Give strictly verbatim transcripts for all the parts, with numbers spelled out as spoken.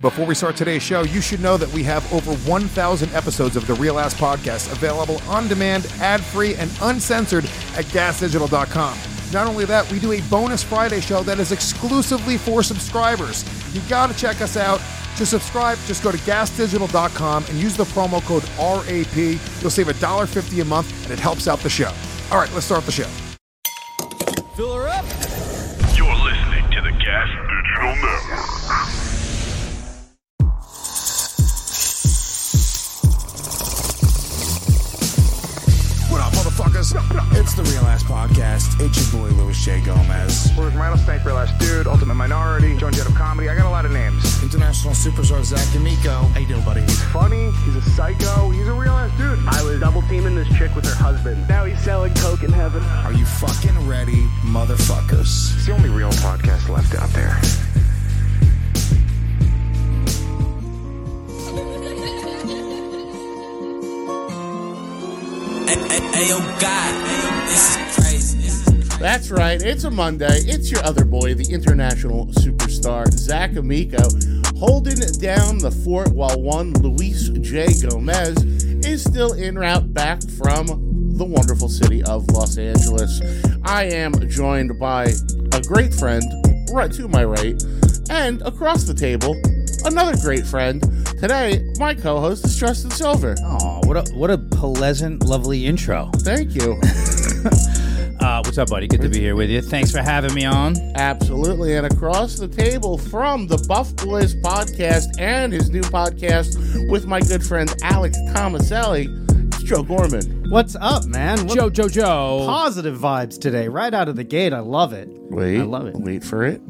Before we start today's show, you should know that we have over one thousand episodes of the Real Ass Podcast available on demand, ad-free, and uncensored at gas digital dot com. Not only that, we do a bonus Friday show that is exclusively for subscribers. You gotta check us out. To subscribe, just go to gas digital dot com and use the promo code R A P. You'll save one dollar fifty a month, and it helps out the show. All right, let's start the show. Fill her up. You're listening to the Gas Digital Network. What up, motherfuckers? It's the Real Ass Podcast. It's your boy, Louis J. Gomez. We're with Rattlesnake, Real Ass Dude, Ultimate Minority, Joan Jett of Comedy. I got a lot of names. International Superstar Zach D'Amico. How you doing, buddy? He's funny, he's a psycho, he's a real ass dude. I was double teaming this chick with her husband. Now he's selling coke in heaven. Are you fucking ready, motherfuckers? It's the only real podcast left out there. Hey, yo, God, this is crazy. That's right. It's a Monday. It's your other boy, the international superstar, Zach Amico, holding down the fort while one Luis J. Gomez is still en route back from the wonderful city of Los Angeles. I am joined by a great friend right to my right, and across the table, another great friend. Today, my co-host is Justin Silver. Oh, what a what a pleasant, lovely intro. Thank you. uh, what's up, buddy? Good to be here with you. Thanks for having me on. Absolutely. And across the table from the Buff Boys podcast and his new podcast with my good friend Alex Tomaselli, it's Joe Gorman. What's up, man? What Joe, Joe, Joe. positive vibes today, right out of the gate. I love it. Wait, I love it. Wait for it.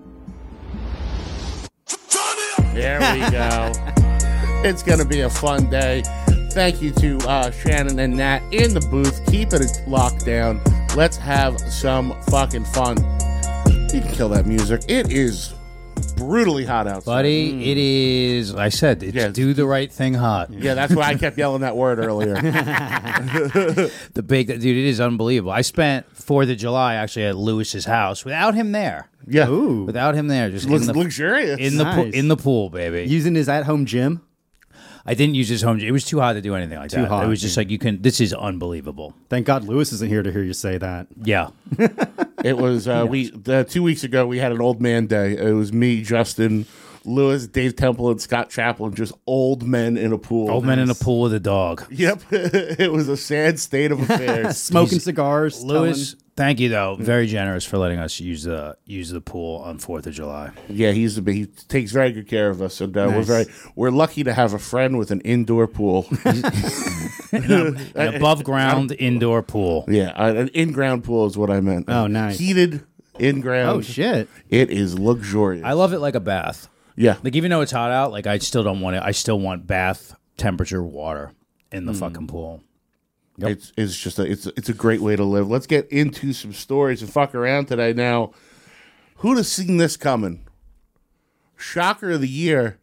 There we go. It's going to be a fun day. Thank you to uh, Shannon and Nat in the booth. Keeping it locked down. Let's have some fucking fun. You can kill that music. It is brutally hot outside. Buddy, mm. It is, I said, it's yeah, do the right thing hot. Yeah, that's why I kept yelling that word earlier. The big, dude, it is unbelievable. I spent fourth of July actually at Lewis's house without him there. Yeah. Ooh. Without him there. Just Looks in the, luxurious. In the, Nice. pool, in the pool, baby. Using his at-home gym. I didn't use his home gym. It was too hot to do anything like Too that. hot, It was just dude. like, you can, this is unbelievable. Thank God Lewis isn't here to hear you say that. Yeah. It was, uh, we the, two weeks ago, we had an old man day. It was me, Justin, Lewis, Dave Temple, and Scott Chaplin, just old men in a pool. Old men in a pool with a dog. Yep. It was a sad state of affairs. Smoking cigars. Lewis, telling- thank you though. Very generous for letting us use the use the pool on Fourth of July. Yeah, he's a, he takes very good care of us, and uh, we're Nice. very we're lucky to have a friend with an indoor pool. An above ground indoor pool. Yeah, uh, an in-ground pool is what I meant. Oh, nice. Heated in-ground. Oh, shit. It is luxurious. I love it like a bath. Yeah, Like even though it's hot out, like I still don't want it. I still want bath temperature water in the fucking pool. it's it's just a it's it's a great way to live. Let's get into some stories and fuck around today. Now, who'd have seen this coming? Shocker of the year.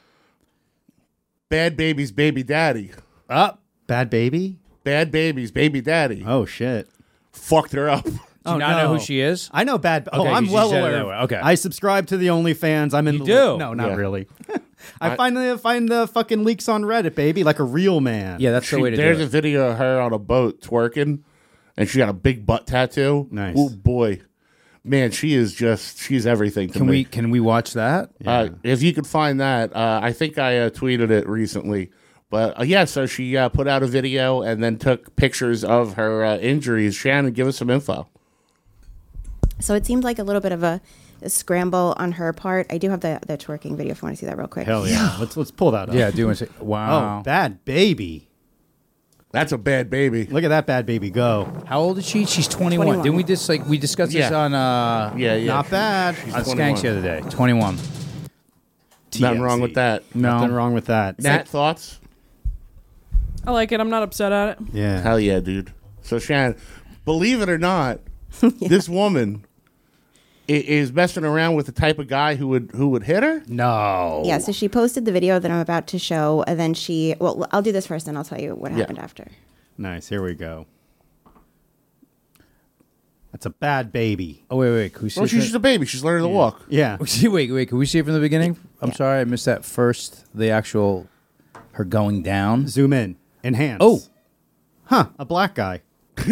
Bad Baby's baby daddy. Up. Bad baby? Bad Baby's baby daddy Oh, shit. fucked her up. Do you Oh, not know no. who she is? I know bad. Oh, Okay, I'm 'cause you well said it aware. that way. Okay. I subscribe to the OnlyFans. I'm in You the do? No, not Yeah. really. I, I- find the find the fucking leaks on Reddit, baby, like a real man. Yeah, that's She- the way to there's do a it. video of her on a boat twerking, and she got a big butt tattoo. Nice. Oh boy, man, she is just she's everything to Can me. we can we watch that? Uh, if you could find that, uh, I think I uh, tweeted it recently. But uh, yeah, so she uh, put out a video and then took pictures of her uh, injuries. Shannon, give us some info. So it seemed like a little bit of a, a scramble on her part. I do have the, the twerking video if you want to see that real quick. Hell yeah. Let's let's pull that up. Yeah, do it. Wow. Oh, bad baby. That's a bad baby. Look at that bad baby go. How old is she? She's twenty-one. twenty-one. Didn't we just like we discussed this Yeah. on uh Yeah, yeah. Not bad. on twenty-one. Skanks the other day? twenty-one. Nothing wrong with that. No. Nothing wrong with that. Nat, thoughts? I like it. I'm not upset at it. Yeah. Hell yeah, dude. So Shannon, believe it or not, this woman i- is messing around with the type of guy who would who would hit her. No. Yeah, so she posted the video that I'm about to show, and then she, well, I'll do this first, and I'll tell you what Yeah. happened after. Nice. Here we go. That's a bad baby. Oh, wait, wait. Can we see Well, it she's from- just a baby. She's learning to walk. Yeah. Wait, wait. Can we see it from the beginning? I'm Yeah. sorry. I missed that first. The actual, her going down. Zoom in. Enhance. Oh. Huh. A black guy.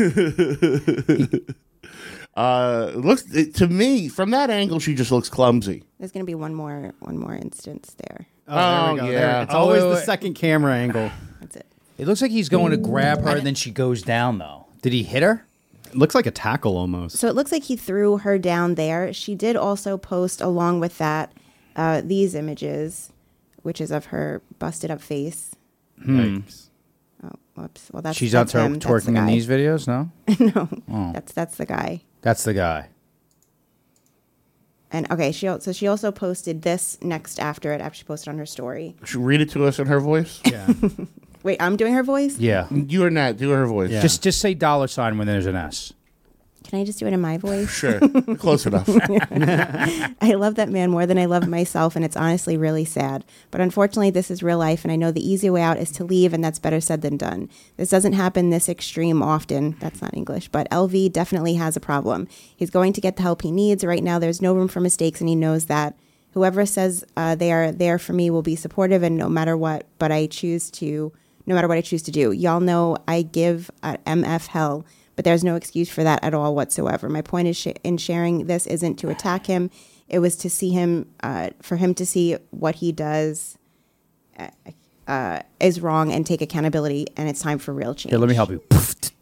Uh, it looks it, to me from that angle, she just looks clumsy. There's going to be one more one more instance there. Oh, there we Oh, go. yeah. There. It's Oh, always wait, the wait. second camera angle. That's it. It looks like he's going to grab her, and then she goes down, though. Did he hit her? It looks like a tackle almost. So it looks like he threw her down there. She did also post along with that uh, these images, which is of her busted up face. Yikes. Oh, whoops. Well, that's She's that's out him. there That's the twerking in guy. these videos, no? no, Oh. that's that's the guy. That's the guy. And okay, she al- so she also posted this next after it after she posted on her story. Should read it to us in her voice. Yeah. Wait, I'm doing her voice. Yeah. You or not? Do her voice. Yeah. Just just say dollar sign when there's an S. Can I just do it in my voice? Sure. Close enough. I love that man more than I love myself, and it's honestly really sad. But unfortunately, this is real life, and I know the easy way out is to leave, and that's better said than done. This doesn't happen this extreme often. That's not English, but L V definitely has a problem. He's going to get the help he needs. Right now, there's no room for mistakes, and he knows that. Whoever says uh, they are there for me will be supportive, and no matter what, but I choose to, no matter what I choose to do. Y'all know I give uh, M F hell. But there's no excuse for that at all whatsoever. My point is sh- in sharing this isn't to attack him. It was to see him, uh, for him to see what he does uh, uh, is wrong and take accountability. And it's time for real change. Here, let me help you.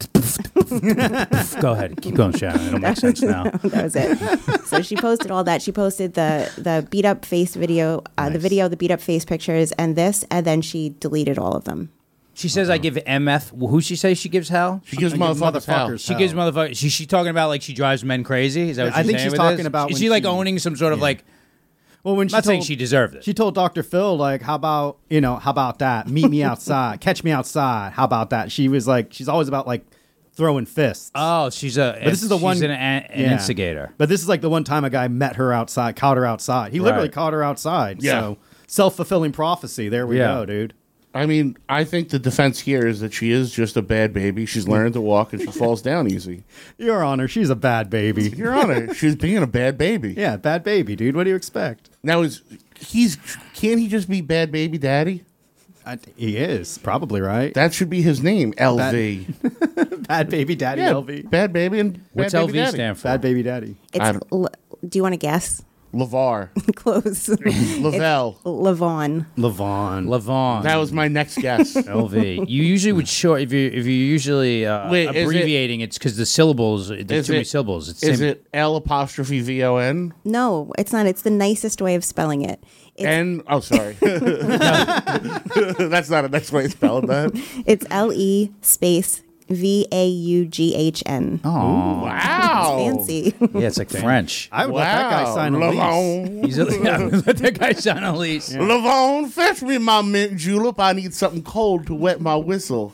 Go ahead. Keep going, Shannon. It'll make sense now. That was it. So she posted all that. She posted the the beat up face video, uh, Nice. the video, the beat up face pictures, and this, and then she deleted all of them. She says I give M F. Who she say she gives hell? She gives I give motherfuckers hell. motherfuckers She gives motherfuckers. She she talking about like she drives men crazy. Is that what I she's think saying she's with talking this? about Is when she like she- owning some sort of Yeah. like? Well, when I'm she not told, saying she deserved it. She told Doctor Phil, like, how about, you know, how about that? Meet me outside. Catch me outside. How about that? She was like, she's always about like throwing fists. Oh, she's a. But this is the she's one- an, an Yeah. instigator. But this is like the one time a guy met her outside, caught her outside. He literally Right. caught her outside. Yeah. So self-fulfilling prophecy. There we Yeah. go, dude. I mean, I think the defense here is that she is just a bad baby. She's learning to walk and she falls down easy. Your Honor, she's a bad baby. Your Honor, she's being a bad baby. Yeah, bad baby, dude. What do you expect? Now is he's can't he just be bad baby daddy? I, he is probably right. That should be his name, L V. Bad baby daddy, Yeah, L V. bad baby and bad What's baby L V daddy. stand for? Bad baby daddy. I It's. don't- L- do you want to guess? LeVar. Close. Lavelle. Lavon. Levon. Lavon. That was my next guess. L V. You usually would short if you if you're usually uh, Wait, is it- abbreviating. it's because the syllables. There's Is too many it- syllables. It's Is same- it L apostrophe V O N? No, it's not. It's the nicest way of spelling it. It's, N oh sorry. That's not a nice way to spell that. it's L E space V A U G H N. Oh, Wow. Fancy. yeah, it's like French. I would let that guy Wow. sign a lease. Lavon. He's a, yeah, let that guy sign a lease. Lavon, fetch me my mint julep. I need something cold to wet my whistle.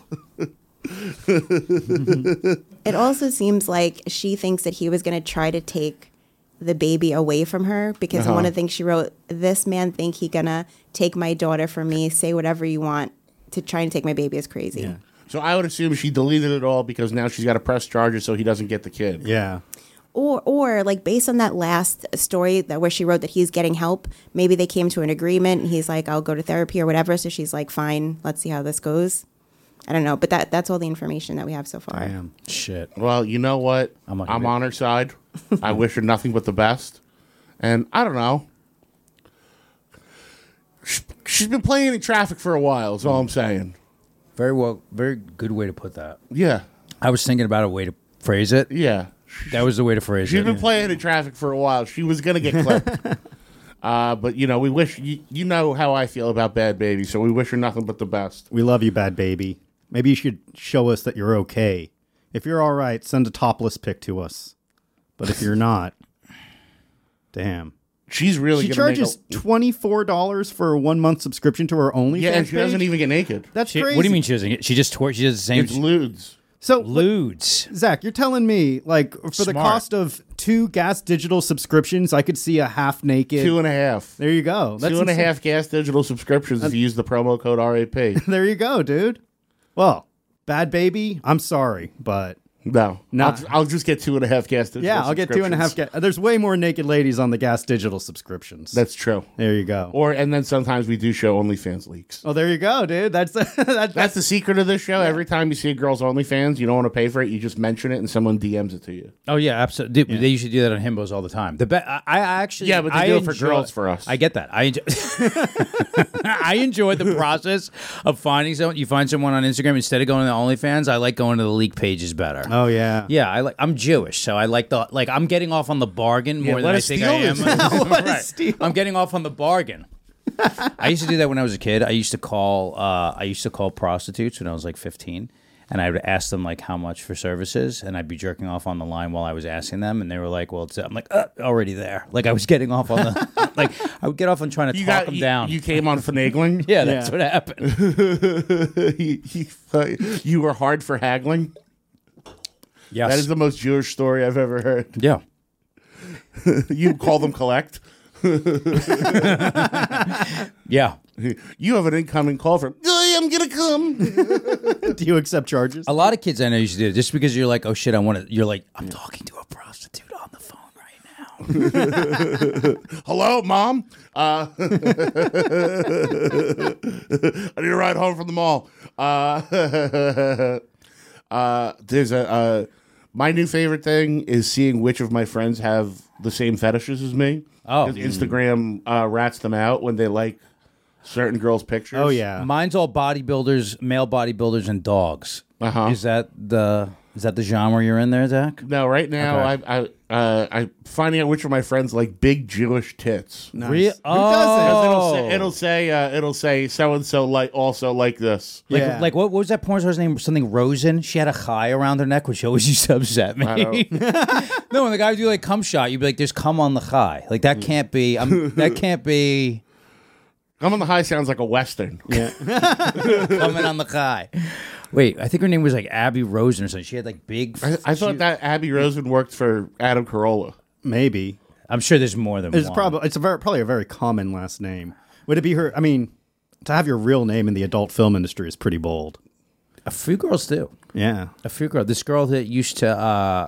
It also seems like she thinks that he was going to try to take the baby away from her because Uh-huh. one of the things she wrote, this man think he gonna take my daughter from me, say whatever you want to try and take my baby is crazy. Yeah. So I would assume she deleted it all because now she's got to press charges so he doesn't get the kid. Yeah. Or, or like based on that last story that where she wrote that he's getting help, maybe they came to an agreement. And he's like, I'll go to therapy or whatever. So she's like, fine, let's see how this goes. I don't know, but that that's all the information that we have so far. Damn. Shit. Well, you know what? I'm I'm, not gonna- on her side. I wish her nothing but the best. And I don't know. Sh- She's been playing in traffic for a while, is all I'm saying. Very well. Very good way to put that. Yeah. I was thinking about a way to phrase it. Yeah. That was the way to phrase She's it. been playing in traffic for a while. She was going to get clipped. uh, but, you know, we wish, you, you know how I feel about Bad Baby, so we wish her nothing but the best. We love you, bad baby. Maybe you should show us that you're okay. If you're all right, send a topless pic to us. But if you're not, damn. She's really She going to make charges a, twenty-four dollars for a one-month subscription to her OnlyFans Yeah, and she doesn't page? even get naked. That's She- crazy. what do you mean she doesn't get? She just twerks. She does the same. It's lewds. So, Lewds. Zach, you're telling me, like, for the Smart. cost of two Gas Digital subscriptions, I could see a half-naked... Two and a half. There you go. That's Two and a insane. half Gas Digital subscriptions if you use the promo code R A P. There you go, dude. Well, bad baby, I'm sorry, but No, Not- I'll, I'll just get two and a half gas digital Yeah, I'll get two and a half. Ga- There's way more naked ladies on the Gas Digital subscriptions. That's true. There you go. Or and then sometimes we do show OnlyFans leaks. Oh, there you go, dude. That's that's, That's the secret of this show. Every time you see a girl's OnlyFans, you don't want to pay for it. You just mention it, and someone D Ms it to you. Oh yeah, absolutely. They used to do that on Himbos all the time. The be- I, I actually Yeah, but they I do it for enjoy- girls for us. I get that. I enjoy. I enjoy the process of finding someone. You find someone on Instagram instead of going to the OnlyFans. I like going to the leak pages better. Oh yeah. Yeah, I like. I'm Jewish, so I like the like. I'm getting off on the bargain more what than a I think steal I am. is. What a Right. steal. I'm getting off on the bargain. I used to do that when I was a kid. I used to call. Uh, I used to call prostitutes when I was like fifteen, and I would ask them like how much for services, and I'd be jerking off on the line while I was asking them, and they were like, "Well, it's." I'm like, uh, "Already there." Like I was getting off on the like I would get off on trying to You talk got them you, down. You came on finagling. yeah, that's Yeah. what happened. you, you, uh, you were hard for haggling. Yes. That is the most Jewish story I've ever heard. yeah. You call them collect. Yeah. You have an incoming call from. "Oh, I'm gonna come. Do you accept charges? A lot of kids I know used to do it just because you're like, oh shit, I want to. You're like, I'm talking to a prostitute on the phone right now. Hello, mom. Uh, I need a ride home from the mall. Uh, uh, there's a. Uh, my new favorite thing is seeing which of my friends have the same fetishes as me. Oh. 'Cause Instagram uh, rats them out when they like certain girls' pictures. Oh yeah. Mine's all bodybuilders, male bodybuilders, and dogs. Uh-huh. Is that the is that the genre you're in there, Zach? No, right now Okay. I I uh, I'm finding out which of my friends like big Jewish tits. Nice. Re- Who oh. doesn't? It'll say it'll say uh, it'll say so and so like also like this. Like, Yeah. like what, what was that porn star's name? Something Rosen. She had a chai around her neck, which always used to upset me. I don't- No, when the guy would do like cum shot, you'd be like, "There's cum on the chai." Like that can't be. I'm, that can't be I'm on the high sounds like a western. Yeah. coming on the chai. Wait, I think her name was like Abby Rosen or something. She had like big. I, I thought she- that Abby Rosen worked for Adam Carolla. Maybe. I'm sure there's more than It's one. probably it's a very probably a very common last name. Would it be her? I mean, to have your real name in the adult film industry is pretty bold. A few girls do. Yeah. A few girls. This girl that used to uh,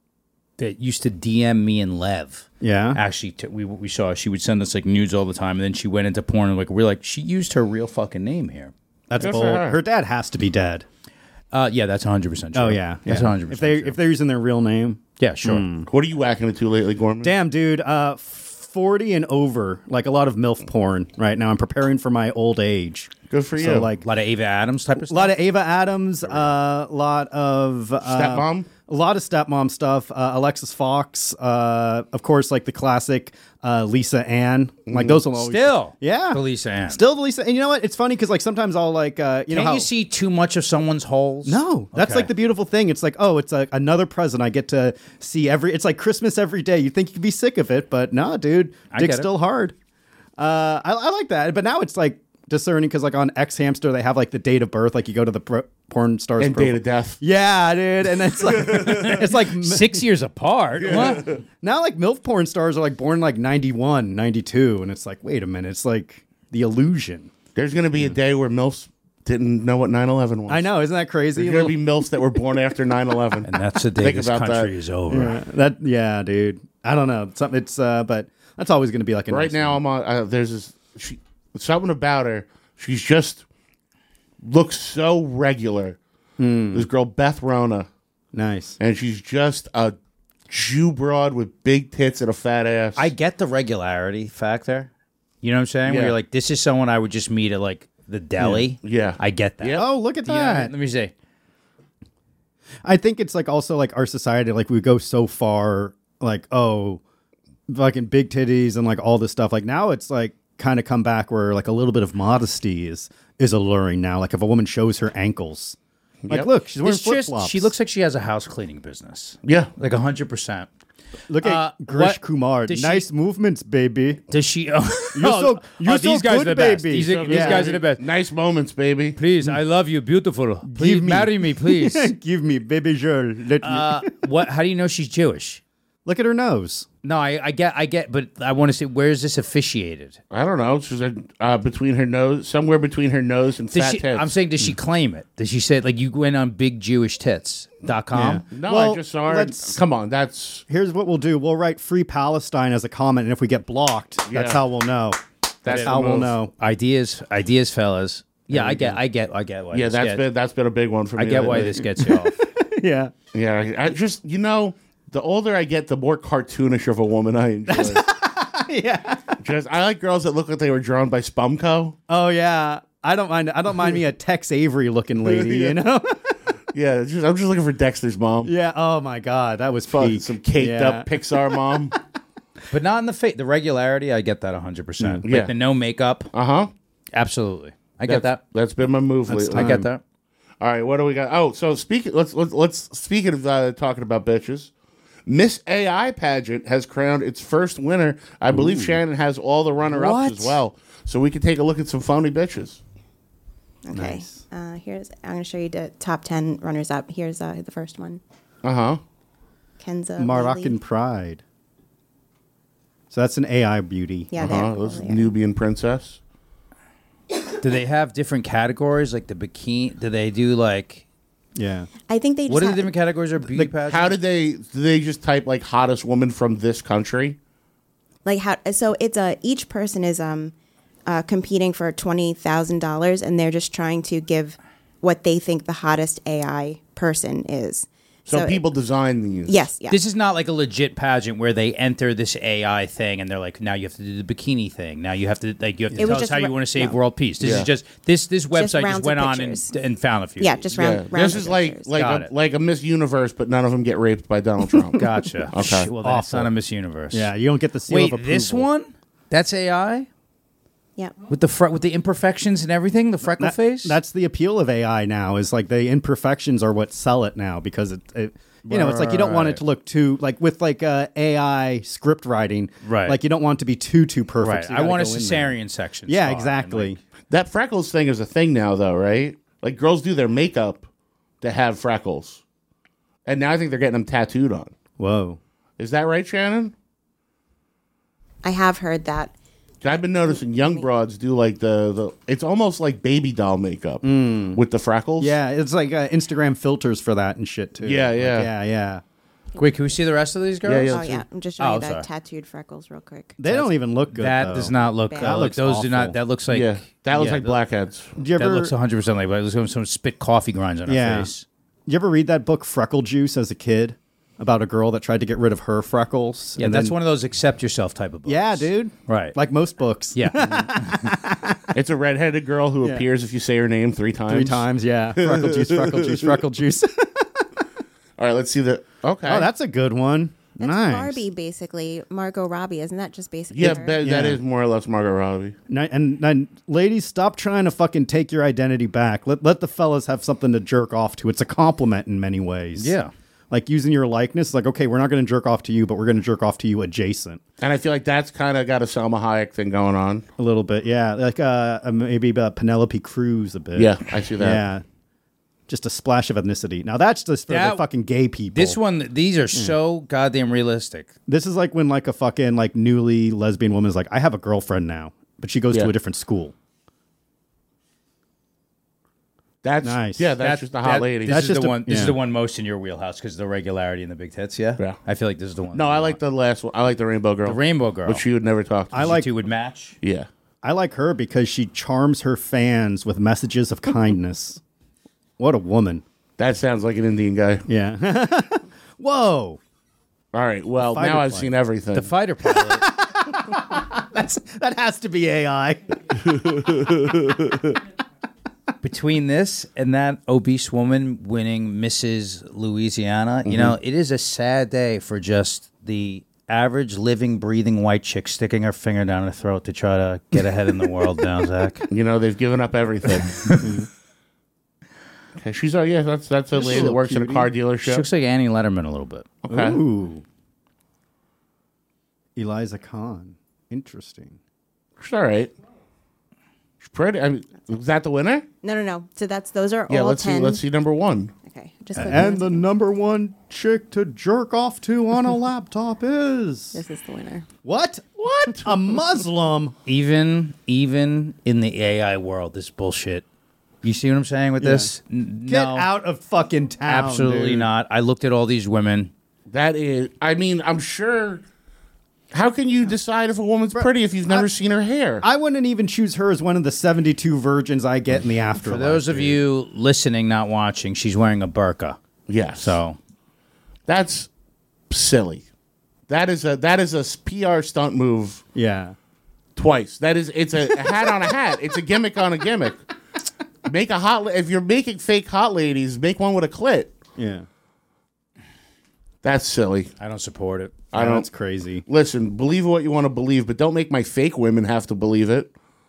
that used to D M me and Lev. Yeah. Actually, t- we we saw she would send us like nudes all the time, and then she went into porn. And like we're like, she used her real fucking name here. That's Good for bold. her. Her dad has to be dead. Uh, yeah, that's one hundred percent true. Oh yeah. that's yeah. one hundred percent If they true. if they're using their real name. yeah, sure. What are you whacking it to lately, Gorman? Damn, dude. Uh, forty and over, like a lot of MILF porn right now. I'm preparing for my old age. Good for you. So like A lot of Ava Adams type of a stuff. lot of Ava Adams, a uh, lot of uh, Stepmom? a lot of stepmom stuff. Uh, Alexis Fox, uh, of course, like the classic uh, Lisa Ann. Like those will always Still, yeah, the Lisa Ann. still the Lisa. And you know what? It's funny because like sometimes I'll like uh, you Can't know how you see too much of someone's holes? no, that's Okay. like the beautiful thing. It's like, oh, it's a, another present I get to see every. It's like Christmas every day. You think you could be sick of it, but no, dude, I dick's get it. still hard. Uh, I, I like that, but now it's like discerning because like on X Hamster they have like the date of birth. Like you go to the pro- porn stars and profile. date of death. Yeah, dude, and it's like it's like m- Six years apart. What? now like MILF porn stars are like born like ninety-one, ninety-two, and it's like, wait a minute, it's like the illusion. There's going to be a day where MILFs didn't know what nine eleven was. I know, isn't that crazy? There's going to be MILFs that were born after nine eleven. And that's the day Think this about country that. is over. Yeah, that yeah, dude. I don't know. Something it's uh, but that's always going to be like a Right nice now, one. I'm on. Uh, there's this. She, something about her. She's just looks so regular. This girl Beth Rona, Nice. and she's just a Jew broad with big tits and a fat ass. I get the regularity factor. You know what I'm saying? Where Yeah. you're like, this is someone I would just meet at like the deli. Yeah. I get that. Yeah. Oh, look at You know what I that. mean? Let me see. I think it's like also like our society, like we go so far, like, oh, fucking big titties and like all this stuff. Like now it's like kind of come back where like a little bit of modesty is is alluring now. Like if a woman shows her ankles, like, Yep. look, she's wearing It's flip just, flops. she looks like she has a house cleaning business. yeah. Like one hundred percent. Look at uh, Grish what- Kumar. does she- Nice movements, baby. Does she? Oh, You're so- you're oh, these so guys good, are the best. baby. These, are- these Yeah. guys are the best. Nice moments, baby. Please, I love you, beautiful. Please me. marry me, please. Give me, baby girl. Let me. uh, what? How do you know she's Jewish? Look at her nose. No, I, I get, I get, but I want to say, where is this officiated? I don't know. She's uh, between her nose, somewhere between her nose and Does fat she, tits. I'm saying, does she claim it? Does she say, like, you went on big jewish tits dot com? Yeah. No, Well, I just saw her. let's- Come on, that's Here's what we'll do. We'll write Free Palestine as a comment, and if we get blocked, that's Yeah. how we'll know. that's the how we'll move. know. Ideas, ideas, fellas. Yeah, I get, I get, I get why. Yeah, this that's gets, been that's been a big one for me. I get why lately. this gets you off. Yeah. Yeah, I just you know, the older I get, the more cartoonish of a woman I enjoy. Yeah. Just I like girls that look like they were drawn by Spumco. Oh yeah. I don't mind. I don't mind me a Tex Avery looking lady. Yeah. You know. Yeah, just, I'm just looking for Dexter's mom. Yeah. Oh my God, that was Fuck, peak. some caked Yeah. up Pixar mom. But not in the fa- the regularity. I get that one hundred percent. Yeah. Like the no makeup. Uh huh. Absolutely, I get that. That's been my move lately. I get that. All right, what do we got? Oh, so speaking. Let's let's, let's speaking of uh, talking about bitches. Miss A I pageant has crowned its first winner. I believe Shannon has all the runner-ups What? as well. So we can take a look at some phony bitches. Okay. Nice. Uh, here's I'm going to show you the top ten runners up. Here's uh, the first one. Uh huh. Kenza. Moroccan Lily. Pride. So that's an A I beauty. Yeah, Uh-huh. there. This there. Nubian princess. Do they have different categories like the bikini? Do they do like Yeah. I think they just what are the have- different categories of beauty pageants? How did they? Did they just type like hottest woman from this country? like how so it's a each person is um uh, competing for twenty thousand dollars and they're just trying to give what they think the hottest A I person is. So, it- people design these. yes, yes. This is not like a legit pageant where they enter this A I thing and they're like, now you have to do the bikini thing. Now you have to like you have to It was tell us just how you ra- want to save no. world peace. This Yeah. is just this this website just, rounds of went on and, pictures. and found a few. yeah, of just these. round. Yeah. rounds This of is like pictures. like Got a, it. like a Miss Universe, but none of them get raped by Donald Trump. Gotcha. Okay. Well, that's not a Miss Universe. Yeah. You don't get the seal Wait, of approval. this one? That's A I yeah. with the fre- with the imperfections and everything, the freckle That- face. That's the appeal of A I now. Is like the imperfections are what sell it now because it. it you know, it's like you don't want it Right. to look too like with like uh, A I script writing. Right. Like you don't want it to be too too perfect. right. so you I gotta want a go in there. cesarean section. Yeah, star and, exactly. like, That freckles thing is a thing now, though, right? Like girls do their makeup to have freckles, and now I think they're getting them tattooed on. Whoa. Is that right, Shannon? I have heard that. 'Cause I've been noticing young broads do like the, the it's almost like baby doll makeup with the freckles. Yeah, it's like uh, Instagram filters for that and shit too. Yeah, Like, yeah. yeah, yeah. Wait, can we see the rest of these girls? Yeah, yeah. Oh Let's yeah, I'm just showing Oh, you the sorry. tattooed freckles real quick. They don't even look good. That though. does not look. That That looks those do not. awful. That looks like. yeah, that looks yeah, like blackheads. Did you That ever? looks one hundred percent like. It looks like some spit coffee grinds on her Yeah. face. Did you ever read that book Freckle Juice as a kid about a girl that tried to get rid of her freckles? Yeah, and that's then- one of those accept yourself type of books. Yeah, dude. Right. Like most books. Yeah. It's a redheaded girl who Yeah. appears if you say her name three times. Three times. Yeah. Freckle juice. Freckle juice. Freckle juice. All right, let's see the. Okay. Oh, that's a good one. That's nice. Barbie, basically. Margot Robbie, isn't that just basically? yeah, her? that, that Yeah. is more or less Margot Robbie. Ni- And, and ladies, stop trying to fucking take your identity back. Let let the fellas have something to jerk off to. It's a compliment in many ways. Yeah. Like using your likeness, like, okay, we're not going to jerk off to you, but we're going to jerk off to you adjacent. And I feel like that's kind of got a Salma Hayek thing going on. A little bit, yeah. Like uh, uh, maybe uh, Penelope Cruz a bit. Yeah, I see that. Yeah. Just a splash of ethnicity. Now that's just for That- the fucking gay people. This one, these are so goddamn realistic. This is like when like a fucking like newly lesbian woman is like, I have a girlfriend now, but she goes Yeah. to a different school. That's Nice. Yeah, that's That- just a hot that- lady. This That's is just the a- one. This yeah. is the one most in your wheelhouse because of the regularity and the big tits. Yeah. Yeah. I feel like this is the one. no, I like the last one. I like the Rainbow Girl. the Rainbow Girl. But she would never talk to I me. like- two would match. Yeah. I like her because she charms her fans with messages of kindness. What a woman. That sounds like an Indian guy. Yeah. Whoa. All right. Well, Fighter now I've plane. seen everything. The fighter pilot. That's that has to be A I. Between this and that obese woman winning Missus Louisiana, Mm-hmm. you know, it is a sad day for just the average living, breathing white chick sticking her finger down her throat to try to get ahead in the world now, Zach. You know, they've given up everything. Okay, she's oh yeah, that's that's a lady that little works in a cutie. car She dealership. looks like Annie Letterman a little bit. Okay. Ooh. Eliza Khan. Interesting. She's all right. She's pretty. I mean, was that the winner? No, no, no. So that's those are Yeah, all let's ten. see. Let's see number one. Okay. Just And the number one chick to jerk off to on a laptop is... This is the winner. What? What? A Muslim? Even even in the A I world, this bullshit. You see what I'm saying with Yeah. this? N- Get no, out of fucking town, absolutely dude. not. I looked at all these women. That is, I mean, I'm sure. How can you decide if a woman's pretty if you've never I- seen her hair? I wouldn't even choose her as one of the seventy-two virgins I get in the afterlife. For those of dude. you listening, not watching, she's wearing a burqa. Yes. So That's silly. That is a that is a P R stunt move Yeah. twice. That is it's a, a hat on a hat. It's a gimmick on a gimmick. Make a hot la- if you're making fake hot ladies, make one with a clit. Yeah. That's silly. I don't support it. I don't. That's crazy. Listen, believe what you want to believe, but don't make my fake women have to believe it.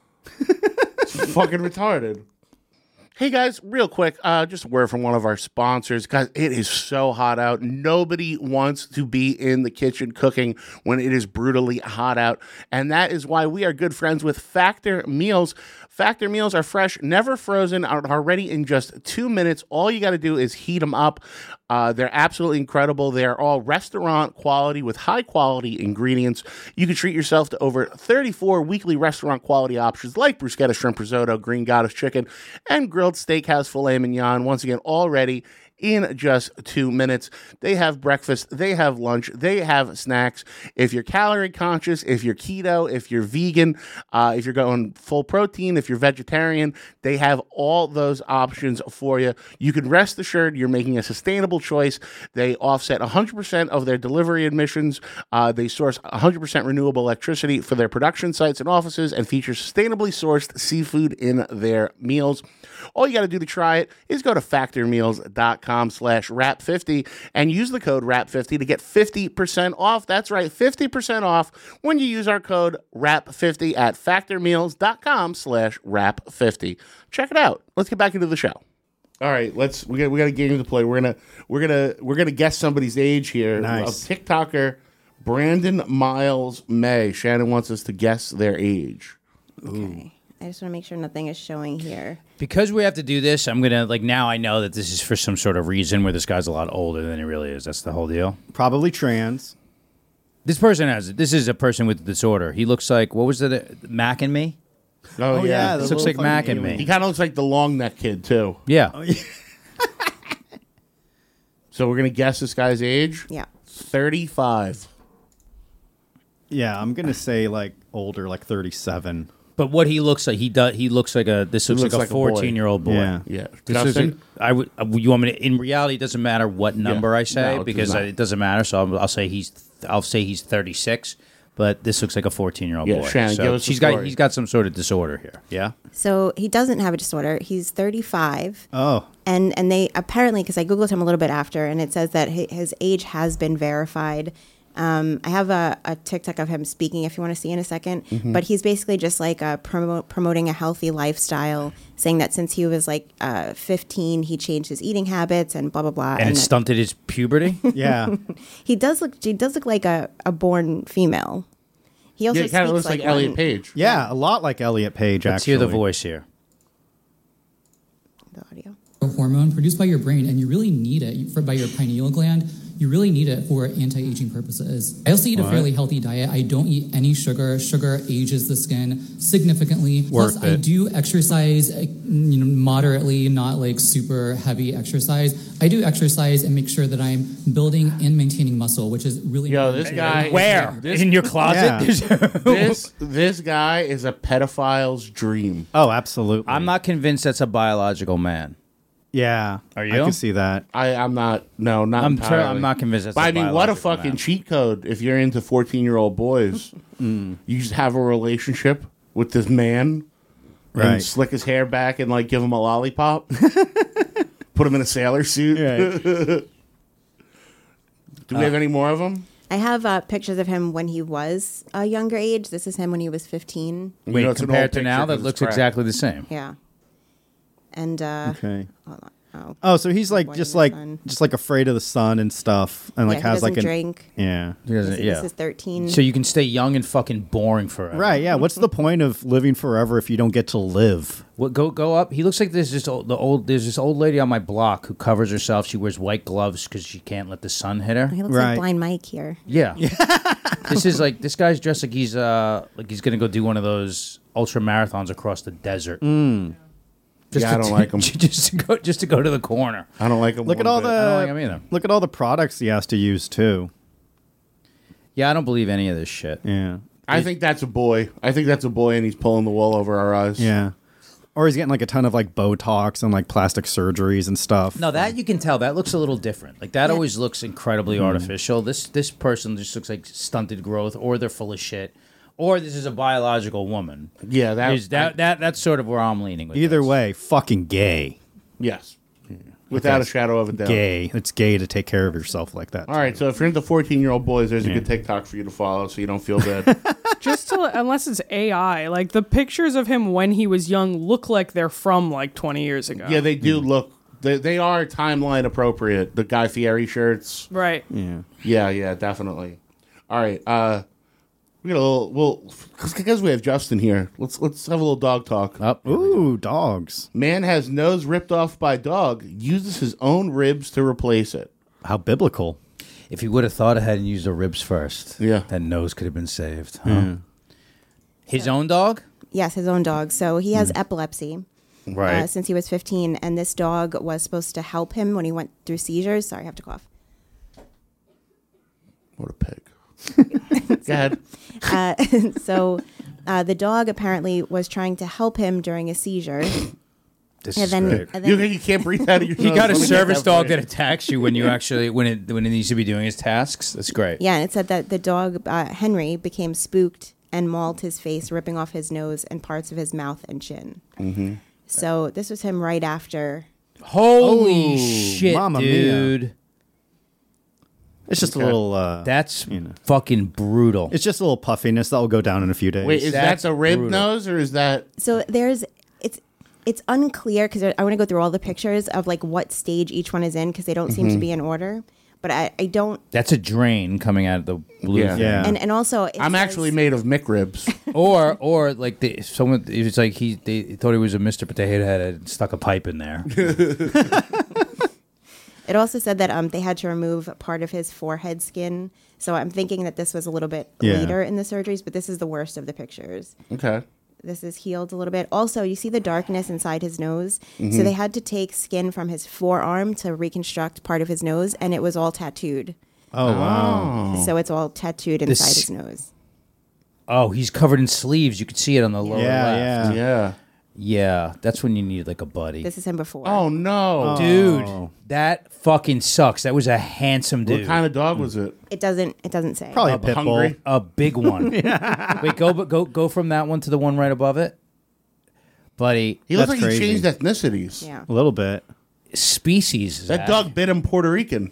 It's fucking retarded. Hey guys, real quick, uh, just a word from one of our sponsors. Guys, it is so hot out. Nobody wants to be in the kitchen cooking when it is brutally hot out. And that is why we are good friends with Factor Meals. Factor Meals are fresh, never frozen, are, are ready in just two minutes. All you got to do is heat them up. Uh, they're absolutely incredible. They are all restaurant quality with high quality ingredients. You can treat yourself to over thirty-four weekly restaurant quality options like bruschetta shrimp risotto, green goddess chicken, and grilled steakhouse filet mignon. Once again, all ready in just two minutes. They have breakfast, they have lunch, they have snacks. If you're calorie conscious, if you're keto, if you're vegan, uh, if you're going full protein, if you're vegetarian, they have all those options for you. You can rest assured you're making a sustainable choice. They offset one hundred percent of their delivery emissions. Uh, they source one hundred percent renewable electricity for their production sites and offices and feature sustainably sourced seafood in their meals. All you got to do to try it is go to factormeals.com slash wrap 50 and use the code wrap fifty to get fifty percent off. That's right, fifty percent off when you use our code wrap fifty at factormeals.com slash wrap 50. Check it out. Let's get back into the show. All right, let's we got we got a game to play. We're gonna we're gonna we're gonna guess somebody's age here. Nice. A TikToker, Brandon Miles May. Shannon wants us to guess their age. Okay. I just want to make sure nothing is showing here. Because we have to do this, I'm gonna like now. I know that this is for some sort of reason where this guy's a lot older than he really is. That's the whole deal. Probably trans. This person has. This is a person with a disorder. He looks like what was it? Mac and Me. Oh, Oh, yeah, yeah. the This looks little like Mac fucking and alien. He Me. kind of looks like the long neck kid too. Yeah. Oh, yeah. So we're gonna guess this guy's age. Yeah. thirty-five. Yeah, I'm gonna say like older, like thirty-seven. But what he looks like, he does. He looks like a. This looks, looks like, like a a boy. fourteen-year-old boy. Yeah. Yeah. This looks Justin? like, I would. uh, You want me to? In reality, it doesn't matter what number I say No, it because does not. it doesn't matter. So I'll, I'll say he's. I'll say he's thirty-six. But this looks like a fourteen-year-old Yeah, boy. Shannon, so give us the she's got. story. He's got some sort of disorder here. Yeah. So he doesn't have a disorder. He's thirty-five. Oh, And and they apparently, because I Googled him a little bit after, and it says that hi- his age has been verified. Um, I have a, a TikTok of him speaking if you want to see in a second. Mm-hmm. But he's basically just like uh, promo- promoting a healthy lifestyle, saying that since he was like uh, fifteen, he changed his eating habits and blah, blah, blah. And it that- stunted his puberty. yeah. he does look he does look like a, a born female. He also Yeah, it kind of speaks looks like, like Elliot one- Page. Yeah, a lot like Elliot Page, Let's actually. hear the voice here. The audio. A hormone produced by your brain, and you really need it for, by your pineal gland. You really need it for anti-aging purposes. I also eat a fairly healthy diet. I don't eat any sugar. Sugar ages the skin significantly. Worth Plus, I it. do exercise, uh, you know, moderately, not like super heavy exercise. I do exercise and make sure that I'm building and maintaining muscle, which is really Yo, important. this guy. Where? This, In your closet? Yeah. There's- this this guy is a pedophile's dream. Oh, absolutely. I'm not convinced that's a biological man. Yeah. Are I you? can see that. I, I'm not. No, not. I'm. entirely. Ter- I'm not convinced that's. But a I mean, what a biological fucking man. cheat code if you're into fourteen-year-old boys. You just have a relationship with this man and Right. slick his hair back and like give him a lollipop. Put him in a sailor suit. Right. Do we have any more of them? I have uh, pictures of him when he was a younger age. This is him when he was fifteen. You Wait, know, it's an compared old to picture now, 'cause that it's looks crap. exactly the same. Yeah. And uh, Okay. hold on. Oh. Oh, so he's like Avoiding just the like sun. just like afraid of the sun and stuff, and like Yeah, he has like doesn't an drink. yeah. He doesn't, This, yeah. this is thirteen. So you can stay young and fucking boring forever. Right, yeah. What's the point of living forever if you don't get to live? What go go up? He looks like there's this old, the old there's this old lady on my block who covers herself. She wears white gloves because she can't let the sun hit her. He looks Right. like Blind Mike here. Yeah. This is like this guy's dressed like he's uh like he's gonna go do one of those ultra marathons across the desert. Mm. Just Yeah, I to- don't like 'em. Just to go just to go to the corner. I don't like him. Look at all the I don't like him either. look at all the products he has to use too. Yeah, I don't believe any of this shit. Yeah, I think that's a boy. I think that's a boy, and he's pulling the wool over our eyes. yeah. Or he's getting like a ton of like Botox and like plastic surgeries and stuff. No, that you can tell. That looks a little different. Like that Yeah. always looks incredibly artificial. This this person just looks like stunted growth, or they're full of shit, or this is a biological woman. Yeah, that, There's that, I- that that's sort of where I'm leaning with Either this. way, fucking gay. yes, without a Okay. shadow of a doubt. Gay. It's gay to take care of yourself like that. All right, so if you're into fourteen-year-old boys, there's a Yeah. good TikTok for you to follow, so you don't feel bad. Just to, unless it's A I, like the pictures of him when he was young look like they're from like twenty years ago. Yeah, they do look. They, they are timeline appropriate. The Guy Fieri shirts. Right. Yeah. Yeah, yeah, definitely. All right, uh, we got a little. Well, because we have Justin here, let's let's have a little dog talk. Up. Ooh, dogs. Man has nose ripped off by dog. Uses his own ribs to replace it. How biblical. If he would have thought ahead and used the ribs first, Yeah. that nose could have been saved. Huh? His own dog? Yes, his own dog. So he has epilepsy. Right. Uh, since he was fifteen, and this dog was supposed to help him when he went through seizures. Sorry, I have to cough. What a pig. Go ahead. Uh, so uh, the dog apparently was trying to help him during a seizure. This And is then, great. and You, then you can't breathe out of your You nose. got a Let me get service that dog for you. that attacks you when you actually when it when it needs to be doing his tasks. That's great. yeah, and it said that the dog uh, Henry became spooked and mauled his face, ripping off his nose and parts of his mouth and chin. Mm-hmm. So this was him right after. Holy Oh, shit, Mamma Mia. dude! It's just Okay. a little. Uh, That's you know. fucking brutal. It's just a little puffiness that will go down in a few days. Wait, is That's that the rib brutal. nose or is that? So there's it's it's unclear because I want to go through all the pictures of like what stage each one is in because they don't seem Mm-hmm. to be in order. But I, I don't. That's a drain coming out of the blue. Yeah. thing. Yeah. And and also it I'm says- actually made of McRibs. Or or like the, someone it was like he they thought he was a Mister Potato Head and stuck a pipe in there. It also said that um they had to remove part of his forehead skin. So I'm thinking that this was a little bit Yeah. later in the surgeries, but this is the worst of the pictures. Okay. This is healed a little bit. Also, you see the darkness inside his nose. Mm-hmm. So they had to take skin from his forearm to reconstruct part of his nose, and it was all tattooed. Oh wow. So it's all tattooed This- inside his nose. Oh, he's covered in sleeves. You could see it on the lower Yeah, left. yeah. Yeah. Yeah, that's when you need like a buddy. This is him before. Oh no. Dude, Oh. that fucking sucks. That was a handsome dude. What kind of dog was it? It doesn't. It doesn't say. Probably a Uh, pit hungry? bull. A big one. Wait, go go go from that one to the one right above it, buddy. He looks That's like crazy. he changed ethnicities. Yeah. A little bit. Species. That Zach. dog bit him Puerto Rican.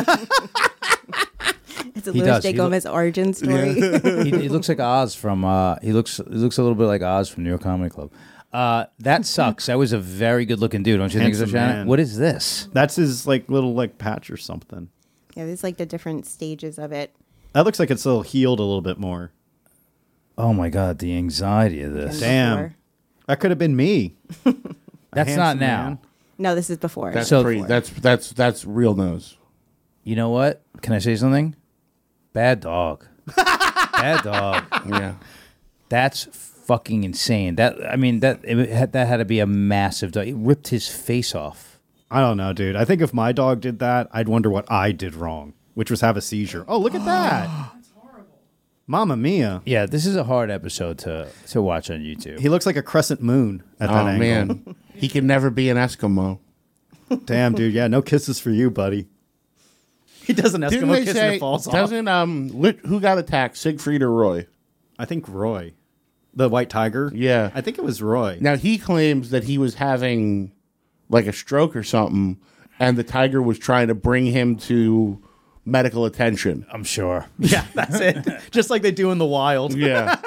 It's a He Louis does. J. He lo- Gomez origin story. he, he looks like Oz from. Uh, he looks. He looks a little bit like Oz from New York Comedy Club. Uh, that sucks. That was a very good looking dude. Don't you think so, Handsome Shannon? man. What is this? That's his like little like patch or something. Yeah, there's like the different stages of it. That looks like it's a little healed a little bit more. Oh my god, the anxiety of this. Damn. Before. That could have been me. A That's not handsome now. man. No, this is before. That's So- pretty. That's that's that's real nose. You know what? Can I say something? Bad dog. Bad dog. Yeah. That's fucking insane. That I mean that it had, that had to be a massive dog. It ripped his face off. I don't know, dude. I think if my dog did that, I'd wonder what I did wrong, which was have a seizure. Oh, look at that. That's horrible. Mamma mia. Yeah, this is a hard episode to to watch on YouTube. He looks like a crescent moon at that Oh angle. man, he can never be an Eskimo. Damn, dude. Yeah, no kisses for you, buddy. He does an Didn't Eskimo they kiss say? and it falls off. Doesn't um? Lit, who got attacked? Siegfried or Roy? I think Roy. The white tiger? Yeah. I think it was Roy. Now he claims that he was having like a stroke or something, and the tiger was trying to bring him to medical attention. I'm sure. Yeah, that's it. Just like they do in the wild. Yeah.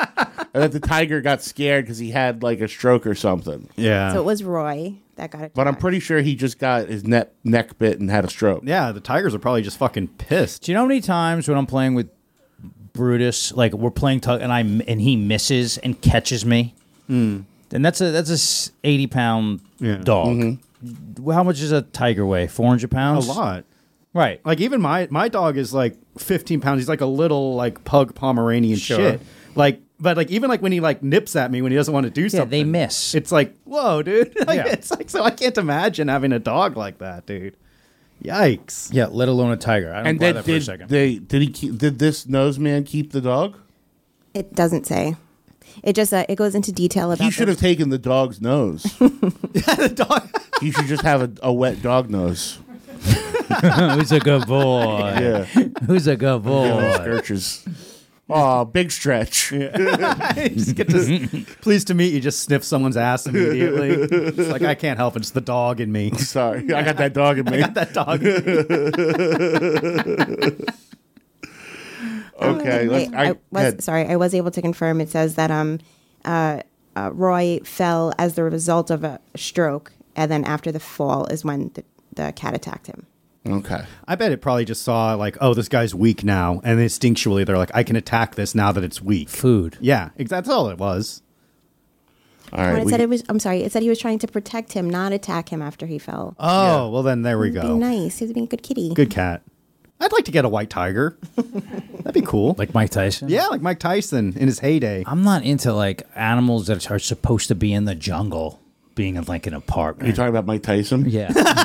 and that the tiger got scared because he had like a stroke or something. Yeah. So it was Roy that got it. But I'm pretty sure he just got his neck neck bit and had a stroke. Yeah, the tigers are probably just fucking pissed. Do you know how many times when I'm playing with Brutus, like we're playing tug, and I and he misses and catches me, Mm. and that's a that's a s- eighty pound Yeah. dog. Mm-hmm. How much does a tiger weigh? Four hundred pounds. A lot. Right. Like even my my dog is like fifteen pounds. He's like a little like pug Pomeranian Sure. shit. Like, but like even like when he like nips at me when he doesn't want to do something, they miss. It's like whoa, dude. Like, Yeah. It's like so I can't imagine having a dog like that, dude. Yikes. Yeah, let alone a tiger. I don't And buy then that for a did second. they did he keep, did this nose man keep the dog? It doesn't say. It just uh, it goes into detail about. He should the- have taken the dog's nose. Yeah, the dog. He should just have a, a wet dog nose. Who's a good boy? Yeah. Who's a good boy? Yeah, Scourges. Oh, big stretch. Just get to, pleased to meet you. Just sniff someone's ass immediately. It's like I can't help it. It's the dog in me. Sorry, I got that dog in me. I got that dog. Okay, let's, Wait, I, I, was had- sorry. I was able to confirm. It says that um, uh, uh, Roy fell as the result of a stroke, and then after the fall is when the, the cat attacked him. Okay. I bet it probably just saw like, oh, this guy's weak now, and instinctually they're like, I can attack this now that it's weak. Food. Yeah, ex- that's all it was. All When right. it we- said it was, I'm sorry. It said he was trying to protect him, not attack him after he fell. Oh, well then there we Being go. nice. He was being a good kitty. Good cat. I'd like to get a white tiger. That'd be cool. Like Mike Tyson? Yeah, like Mike Tyson in his heyday. I'm not into like animals that are supposed to be in the jungle being in like an Are you apartment. talking about Mike Tyson? Yeah.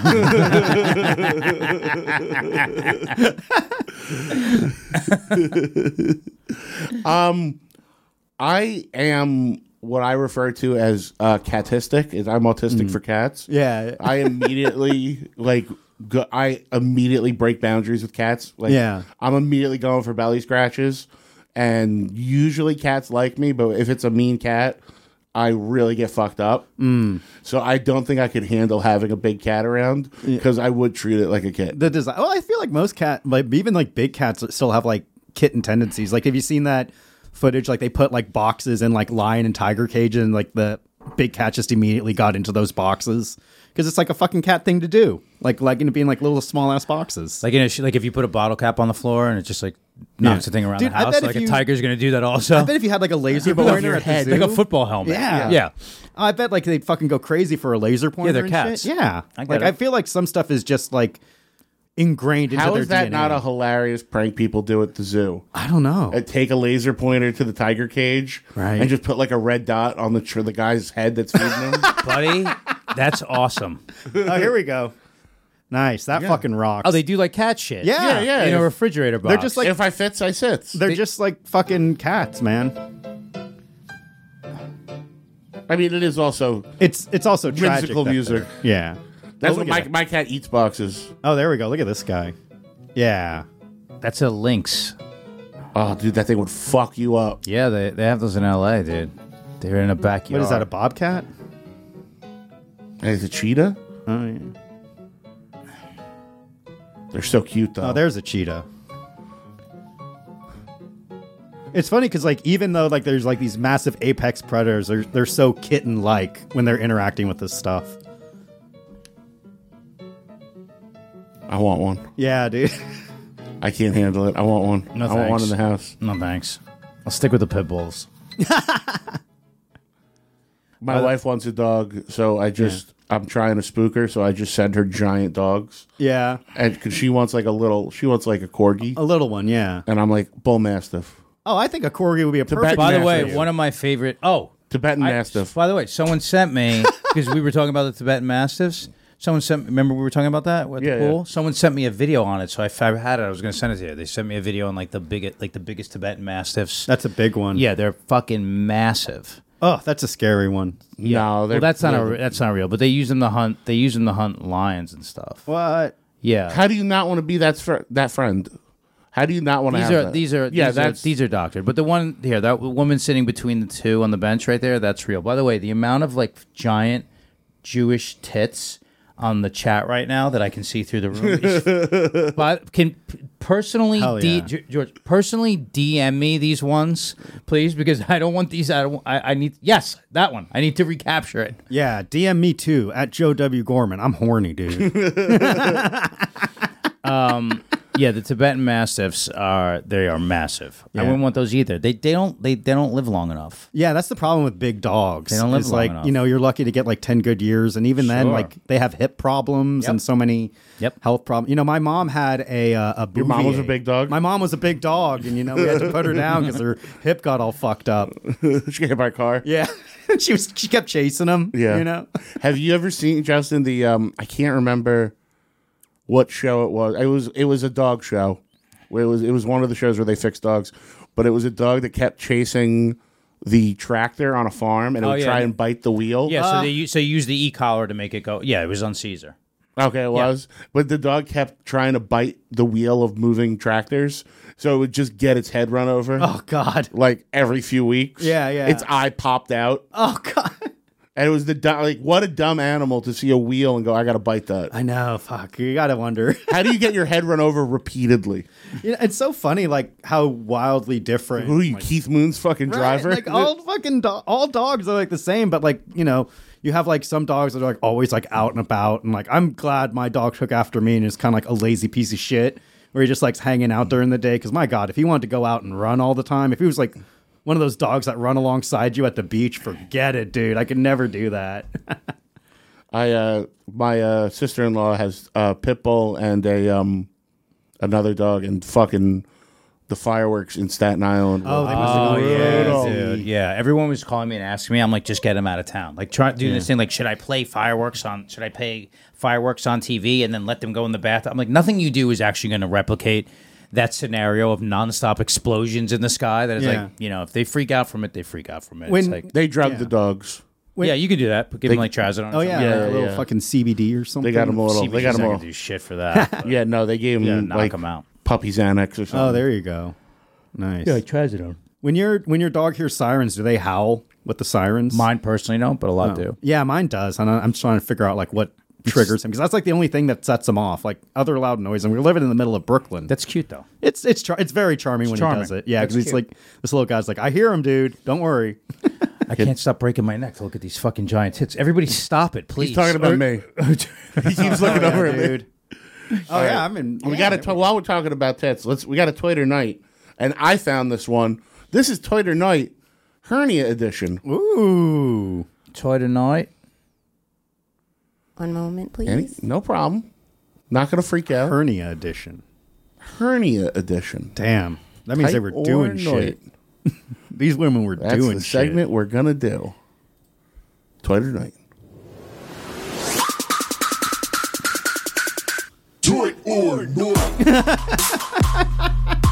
um, I am what I refer to as uh, catistic. Is I'm autistic for cats. Yeah. I immediately like. Go, I immediately break boundaries with cats. Like, Yeah. I'm immediately going for belly scratches, and usually cats like me. But if it's a mean cat, I really get fucked up. Mm. So I don't think I could handle having a big cat around because I would treat it like a kid. The design. Well, I feel like most cat, like even like big cats, still have like kitten tendencies. Like, have you seen that footage? Like they put like boxes in like lion and tiger cages, and like the big cat just immediately got into those boxes because it's like a fucking cat thing to do. Like like into being like little small ass boxes. Like in a, like if you put a bottle cap on the floor and it just like knocks Yeah. the thing around Dude, the I house, bet if like a you- tiger's gonna do that also. I bet if you had like a laser Above pointer your at the head, zoo- like a football helmet. Yeah, Yeah. I bet like they'd fucking go crazy for a laser pointer. they're and cats. shit. Yeah, I get like it. I feel like some stuff is just like ingrained into How their is that D N A. not a hilarious prank people do at the zoo? I don't know. Uh, take a laser pointer to the tiger cage, Right. and just put like a red dot on the tr- the guy's head that's feeding him. Buddy, that's awesome. Oh, here we go. Nice. That fucking rocks. Oh, they do like cat shit. Yeah. Yeah, yeah. In a If- refrigerator box. They're just like if I fits, I sits. they're just like fucking cats, man. I mean, it is also It's it's also tragic. whimsical that music. they're- Yeah. That's Oh, what look my at that. my cat eats boxes. Oh, there we go. Look at this guy. Yeah. That's a lynx. Oh, dude, that thing would fuck you up. Yeah, they they have those in L A, dude. They're in a backyard. What is that? A bobcat? And it's a cheetah. Oh, yeah. They're so cute though. Oh, there's a cheetah. It's funny because like even though like there's like these massive apex predators, they're they're so kitten like when they're interacting with this stuff. I want one. Yeah, dude. I can't handle it. I want one. No I want one thanks. in the house. No thanks. I'll stick with the pit bulls. My wife wants a dog, so I just I'm trying to spook her, so I just send her giant dogs. Yeah, and because she wants like a little, she wants like a corgi, a little one. Yeah. and I'm like bull mastiff, Oh, I think a corgi would be a perfect. By the match way, for you. one of my favorite. Oh, Tibetan I- mastiff. By the way, someone sent me because we were talking about the Tibetan Mastiffs. Someone sent. Remember we were talking about that at Yeah, the pool. yeah. Someone sent me a video on it, so if I had it, I was going to send it to you. They sent me a video on like the biggest, like the biggest Tibetan Mastiffs. That's a big one. Yeah, they're fucking massive. Oh, that's a scary one. No, Well, that's not a, that's not real. But they use them to hunt. They use them to hunt lions and stuff. What? Yeah. How do you not want to be that fr- that friend? How do you not want to These have are that? these are yeah, these are, that's these are doctored. But the one here, that woman sitting between the two on the bench right there, that's real. By the way, the amount of like giant Jewish tits on the chat right now that I can see through the room. But can p- personally, Hell D- yeah. G- George, personally D M me these ones, please, because I don't want these. I don't. I, I need. Yes, that one. I need to recapture it. Yeah, D M me too at Joe W. Gorman. I'm horny, dude. um, yeah, the Tibetan Mastiffs are they are massive. Yeah. I wouldn't want those either. They they don't they, they don't live long enough. Yeah, that's the problem with big dogs. They don't live It's long like, enough. you know, you're lucky to get like ten good years. And even then, Sure. like they have hip problems Yep. and so many Yep. health problems. You know, my mom had a uh, a Your mom was a Bouvier. big dog? My mom was a big dog. And, you know, we had to put her down because her hip got all fucked up. She got hit by a car. Yeah. she was she kept chasing him. Yeah. You know? Have you ever seen, Justin, the, um, I can't remember what show it was. It was, it was a dog show. Where it was, it was one of the shows where they fixed dogs. But it was a dog that kept chasing the tractor on a farm and it Oh, would yeah. try and bite the wheel. Yeah, so they u- so you use the e-collar to make it go. Yeah, it was on Caesar. Okay, it was. But the dog kept trying to bite the wheel of moving tractors. So it would just get its head run over. Oh, God. Like every few weeks. Yeah, yeah. Its eye popped out. Oh, God. And it was the du- like what a dumb animal to see a wheel and go, I gotta bite that. I know. Fuck. You got to wonder. How do you get your head run over repeatedly? You know, it's so funny, like, how wildly different. Who are you, like, Keith Moon's fucking Right, driver? Like all fucking do- all dogs are like the same, but like, you know, you have like some dogs that are like always like out and about, and like I'm glad my dog took after me and is kind of like a lazy piece of shit where he just likes hanging out during the day. Because my God, if he wanted to go out and run all the time, if he was like one of those dogs that run alongside you at the beach, forget it, dude. I could never do that. I uh my uh sister-in-law has a pit bull and a um another dog, and fucking the fireworks in Staten Island. Oh, were they must have Oh gone yeah, brutal. dude. Yeah, everyone was calling me and asking me. I'm like, just get him out of town. Like, try doing this thing. Like, should I play fireworks on? Should I play fireworks on T V and then let them go in the bath? I'm like, nothing you do is actually going to replicate that scenario of nonstop explosions in the sky. That is Yeah. like, you know, if they freak out from it, they freak out from it. When- it's like, They drug Yeah. the dogs. yeah, you could do that. But give They- them like trazodone. Oh yeah, Yeah, like a little yeah. fucking C B D or something. They got him a little. C B They got D's him not a gonna do shit for that. but- Yeah, no, they gave him Yeah, knock like him out. puppy Xanax or something. Oh, there you go. Nice. trazodone. When your when your dog hears sirens, do they howl with the sirens? Mine personally don't, but a lot Oh. do. Yeah, mine does, and I- I'm trying to figure out like what triggers him because that's like the only thing that sets him off. Like other loud noise, and we're living in the middle of Brooklyn. That's cute though. It's it's char- it's very charming when charming. he does it. Yeah, That's because he's cute. like this little guy's like, I hear him, dude. Don't worry. I can't stop breaking my neck to look at these fucking giant tits. Everybody, stop it, please. He's talking about me. He keeps looking Oh, over yeah, at me. dude. Oh yeah, I'm in. We yeah, got to while we're talking about tits. Let's we got a Twitter night, and I found this one. This is Twitter night, hernia edition. Ooh. Toy tonight. One moment, please. Any, no problem. Not gonna freak out. Hernia edition. Hernia edition. Damn. That means they were Tight or doing night. shit. These women were That's doing the shit. segment we're gonna do. Twitter night. Toy or not?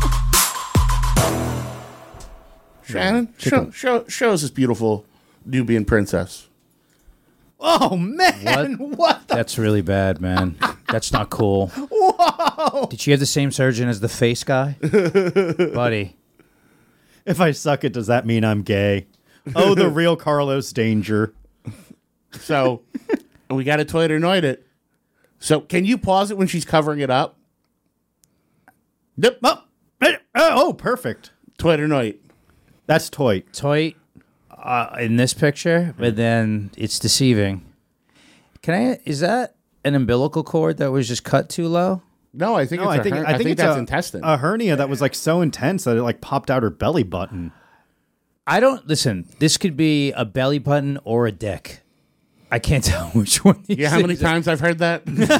Shannon, show, show, show us this beautiful Nubian princess. Oh man, what, what the That's really bad, man. That's not cool. whoa? Did she have the same surgeon as the face guy? Buddy. If I suck it, does that mean I'm gay? Oh, the real Carlos Danger. So we got to Twitter night it. So can you pause it when she's covering it up? Yep. Oh, eh, oh perfect. Twitter night. That's toy. Toy uh, in this picture, but then it's deceiving. Can I? Is that an umbilical cord that was just cut too low? No, I think No, it's I a think her- I think, it's that's a, intestine. a hernia that was like so intense that it like popped out her belly button. I don't listen. This could be a belly button or a dick. I can't tell which one. these yeah, how many things are. times I've heard that?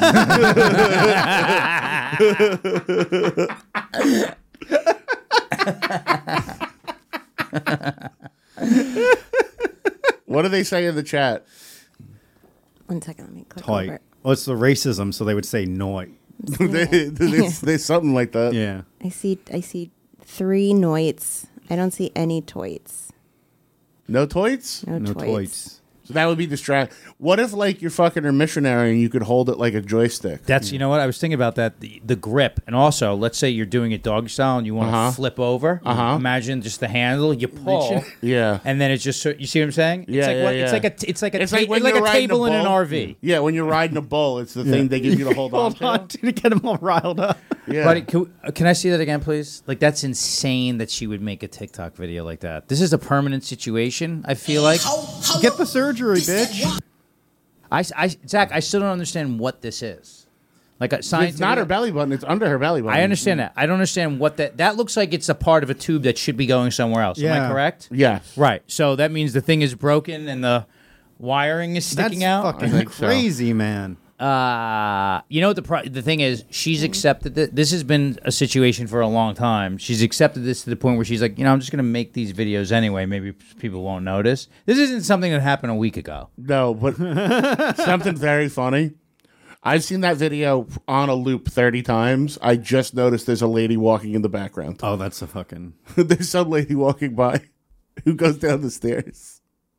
What do they say in the chat? One second, let me click Toy. over. Well, it's the racism, so they would say noi. they, they, they, something like that. Yeah. I see. I see three noits. I don't see any toits. No toits? No, No toits. toits. So that would be distract. What if, like, you're fucking her missionary and you could hold it like a joystick? That's, you know what, I was thinking about that, the, the grip. And also, let's say you're doing it doggy style and you want to Uh-huh. flip over. Uh-huh. Imagine just the handle, you pull. Yeah. And then it's just, so- you see what I'm saying? Yeah, it's like yeah, what, yeah. It's like a, it's like a, It's ta- like when like you're a riding table a in an bull. R V. Yeah, when you're riding a bull, it's the thing they give you to hold on Hold to. on to get them all riled up. Yeah. Buddy, can, we- can I see that again, please? Like, that's insane that she would make a TikTok video like that. This is a permanent situation, I feel like. Get the surgery, bitch. I, I, Zach, I still don't understand what this is. Like a scientific. It's not her belly button. It's under her belly button. I understand that. I don't understand what that. That looks like it's a part of a tube that should be going somewhere else. Am I Yeah. correct? Yeah. Right. So that means the thing is broken and the wiring is sticking That's out. fucking think so. crazy, man. Uh, you know what the pro- the thing is? She's accepted that this has been a situation for a long time. She's accepted this to the point where she's like, you know, I'm just gonna make these videos anyway. Maybe people won't notice. This isn't something that happened a week ago. No, but something very funny. I've seen that video on a loop thirty times. I just noticed there's a lady walking in the background. Oh, that's a fucking. There's some lady walking by who goes down the stairs.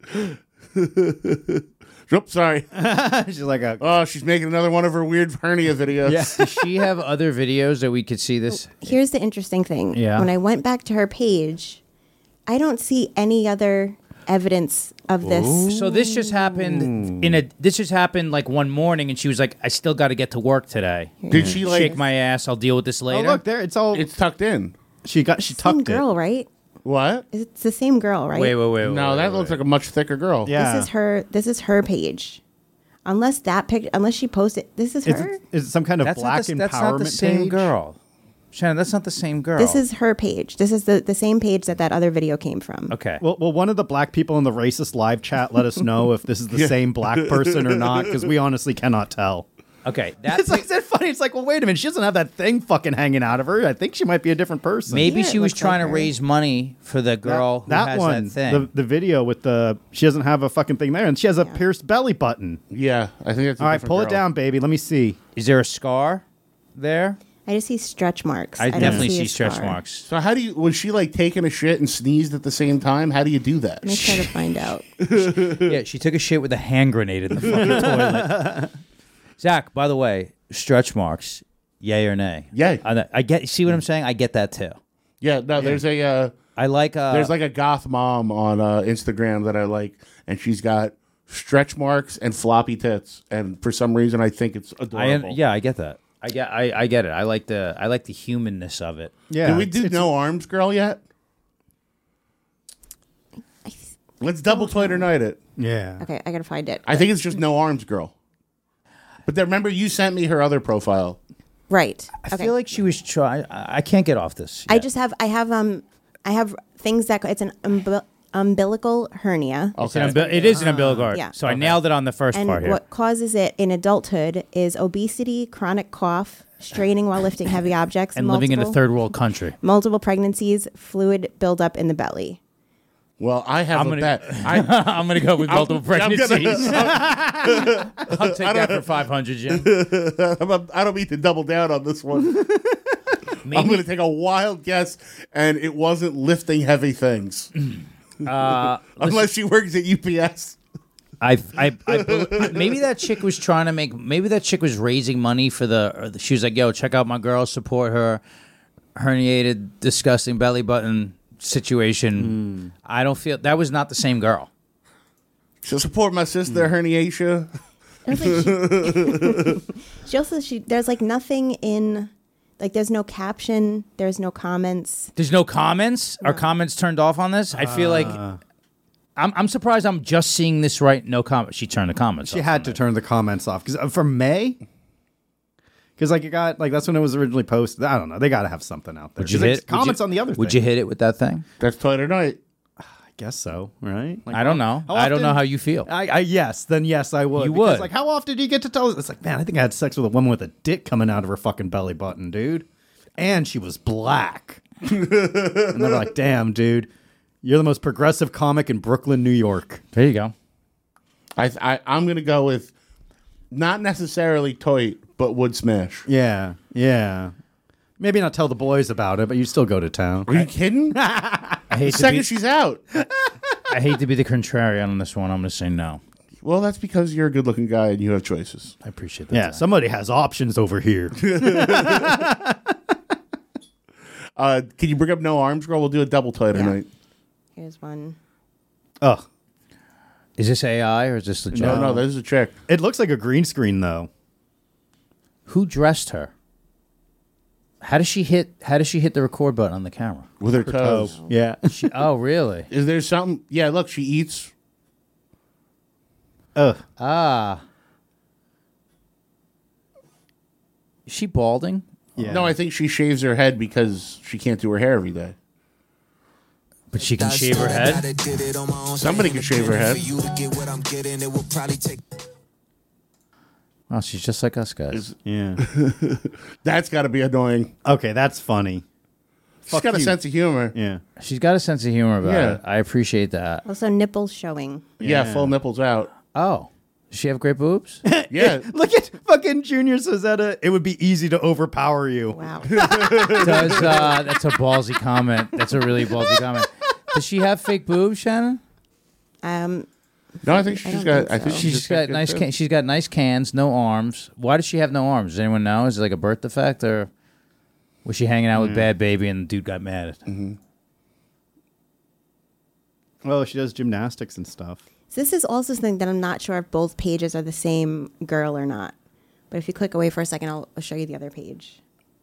Oops, sorry. She's like a. Oh, she's making another one of her weird hernia videos. Yeah. Does she have other videos that we could see this? Here's the interesting thing. Yeah. When I went back to her page, I don't see any other evidence of this. So this just happened in a. This just happened like one morning, and she was like, "I still got to get to work today. Did she like? Shake my ass. I'll deal with this Oh, later." look there. It's all. It's tucked in. she got. She Same tucked girl, it. right? What? It's the same girl, right? Wait, wait, wait. No, wait, that wait, looks wait. like a much thicker girl. Yeah. This is her. This is her page. Unless that pic, unless she posted, this is Is her. it, is it some kind of That's black not the, empowerment that's not the same page? girl. Shannon, that's not the same girl. This is her page. This is the, the same page that that other video came from. okay. Well, well, one of the black people in the racist live chat let us know if this is the Yeah. same black person or not, because we honestly cannot tell. Okay, that It's like, is that funny? It's like, well, wait a minute. She doesn't have that thing fucking hanging out of her. I think she might be a different person. maybe Yeah, she it was looks trying like to her. raise money for the girl who that has one, that thing. the the video with the she doesn't have a fucking thing there, and she has a pierced belly button. Yeah, I think it's. A All right, different pull it girl. down, baby. Let me see. Is there a scar there? I just see stretch marks. I, don't definitely see, see a stretch scar. marks. So how do you? Was she like taking a shit and sneezed at the same time? How do you do that? Let me try to find out. Yeah, she took a shit with a hand grenade in the fucking toilet. Zach, by the way, stretch marks, yay or nay? Yay. I, I get. See what I'm saying? I get that too. Yeah, no. There's a. Uh, I like. Uh, there's like a goth mom on uh, Instagram that I like, and she's got stretch marks and floppy tits, and for some reason I think it's I adorable. yeah, I get that. I get. I, I get it. I like the. I like the humanness of it. Yeah. Did we it's- do it's- no arms girl yet? Let's double Twitter night it. Yeah. Okay, I gotta find it. I think it's just no arms girl. But then remember, you sent me her other profile. Right. I Okay. feel like she was trying. I I can't get off this. I yet. just have. I have. Um. I have things that. It's an umbil- umbilical hernia. It's an umbil- it is an umbilical cord. Yeah. So I nailed it on the first And part here. what causes it in adulthood is obesity, chronic cough, straining while lifting heavy objects, and living in a multiple- third world country. multiple pregnancies, fluid buildup in the belly. Well, I have I'm a gonna- bet. I, I'm going to go with multiple I'm gonna- pregnancies. I'll take that for five hundred, Jim. I'm a, I don't mean to double down on this one. I'm going to take a wild guess, and it wasn't lifting heavy things. Uh, Unless she works at U P S. I, I, I, bel- maybe that chick was trying to make. Maybe that chick was raising money for the. Or the she was like, "Yo, check out my girl, support her herniated, disgusting belly button situation." I don't feel that was not the same girl. So support my sister, herniatia. It was like she, she also she there's like nothing in like there's no caption, there's no comments. There's no comments. Are comments turned off on this? I feel like Uh. I'm. I'm surprised. I'm just seeing this right. No comment. She turned the comments. She off had on to it. turn the comments off because uh, for May. Because like you got like that's when it was originally posted. I don't know. They got to have something out there. Would you 'Cause, like, hit comments would you, on the other? Would thing. you hit it with that thing? That's Twitter night. I guess so. Right? Like, I don't know. how I don't know often- how you feel. I, I yes, then yes, I would. You Because, would. Like, how often do you get to tell? It's like, man, I think I had sex with a woman with a dick coming out of her fucking belly button, dude, and she was black. And they're like, damn, dude, you're the most progressive comic in Brooklyn, New York. There you go. I, I I'm going to go with not necessarily Toit, but would smash. Yeah, yeah. Maybe not tell the boys about it, but you still go to town. Are you kidding? I hate The to second be. she's out. I hate to be the contrarian on this one. I'm going to say no. Well, that's because you're a good-looking guy and you have choices. I appreciate that. Yeah, somebody has options over here. uh, can you bring up No Arms Girl? We'll do a double tie tonight. Here's one. Ugh. Is this A I or is this legit? No, no, this is a chick. It looks like a green screen, though. Who dressed her? How does she hit? How does she hit the record button on the camera? With her, Her toes. toe. Yeah. She, oh, really? Is there something? Yeah, look, she eats. Ugh. Ah. Is she balding? Yeah. No, I think she shaves her head because she can't do her hair every day. But she can shave her head? Somebody can shave her head. Oh, she's just like us guys. Yeah. That's got to be annoying. Okay, that's funny. She's Fuck got a you. sense of humor. Yeah. She's got a sense of humor about Yeah. it. I appreciate that. Also, nipples showing. Yeah, Yeah. full nipples out. Oh. Does she have great boobs? Yeah. Look at fucking Junior Sozetta. It would be easy to overpower you. Wow. Does uh, that's a ballsy comment. That's a really ballsy comment. Does she have fake boobs, Shannon? Um, No, I think she's don't got. think I think so. she's, She's just got good nice. too. Can- she's got nice cans, no arms. Why does she have no arms? Does anyone know? Is it like a birth defect, or was she hanging out with Bad Baby and the dude got mad? Mm-hmm. Well, she does gymnastics and stuff. so this is also something that I'm not sure if both pages are the same girl or not. But if you click away for a second, I'll, I'll show you the other page.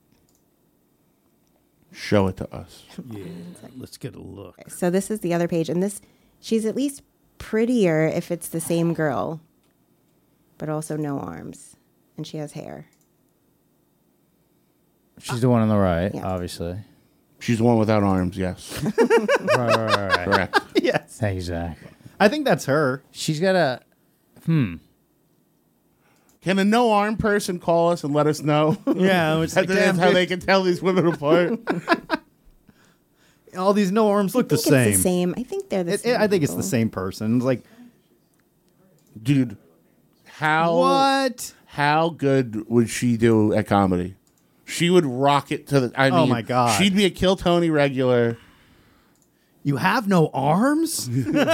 Show it to us. Yeah. Let's get a look. So this is the other page, and this she's at least prettier if it's the same girl, but also no arms, and she has hair. She's the one on the right, Yeah. obviously. She's the one without arms. Yes, right, right, right, right. correct. Yes. Thank you, Zach. I think that's her. She's got a. Hmm. Can a no arm person call us and let us know? Yeah, it's like, That's damn, how bitch. they can tell these women apart. All these no arms look I the think same. it's the same. I think they're the It- same. it- I think it's the people. same person. It's like, Dude, how what? how good would she do at comedy? She would rock it to the. I mean, Oh my God. she'd be a Kill Tony regular. You have no arms?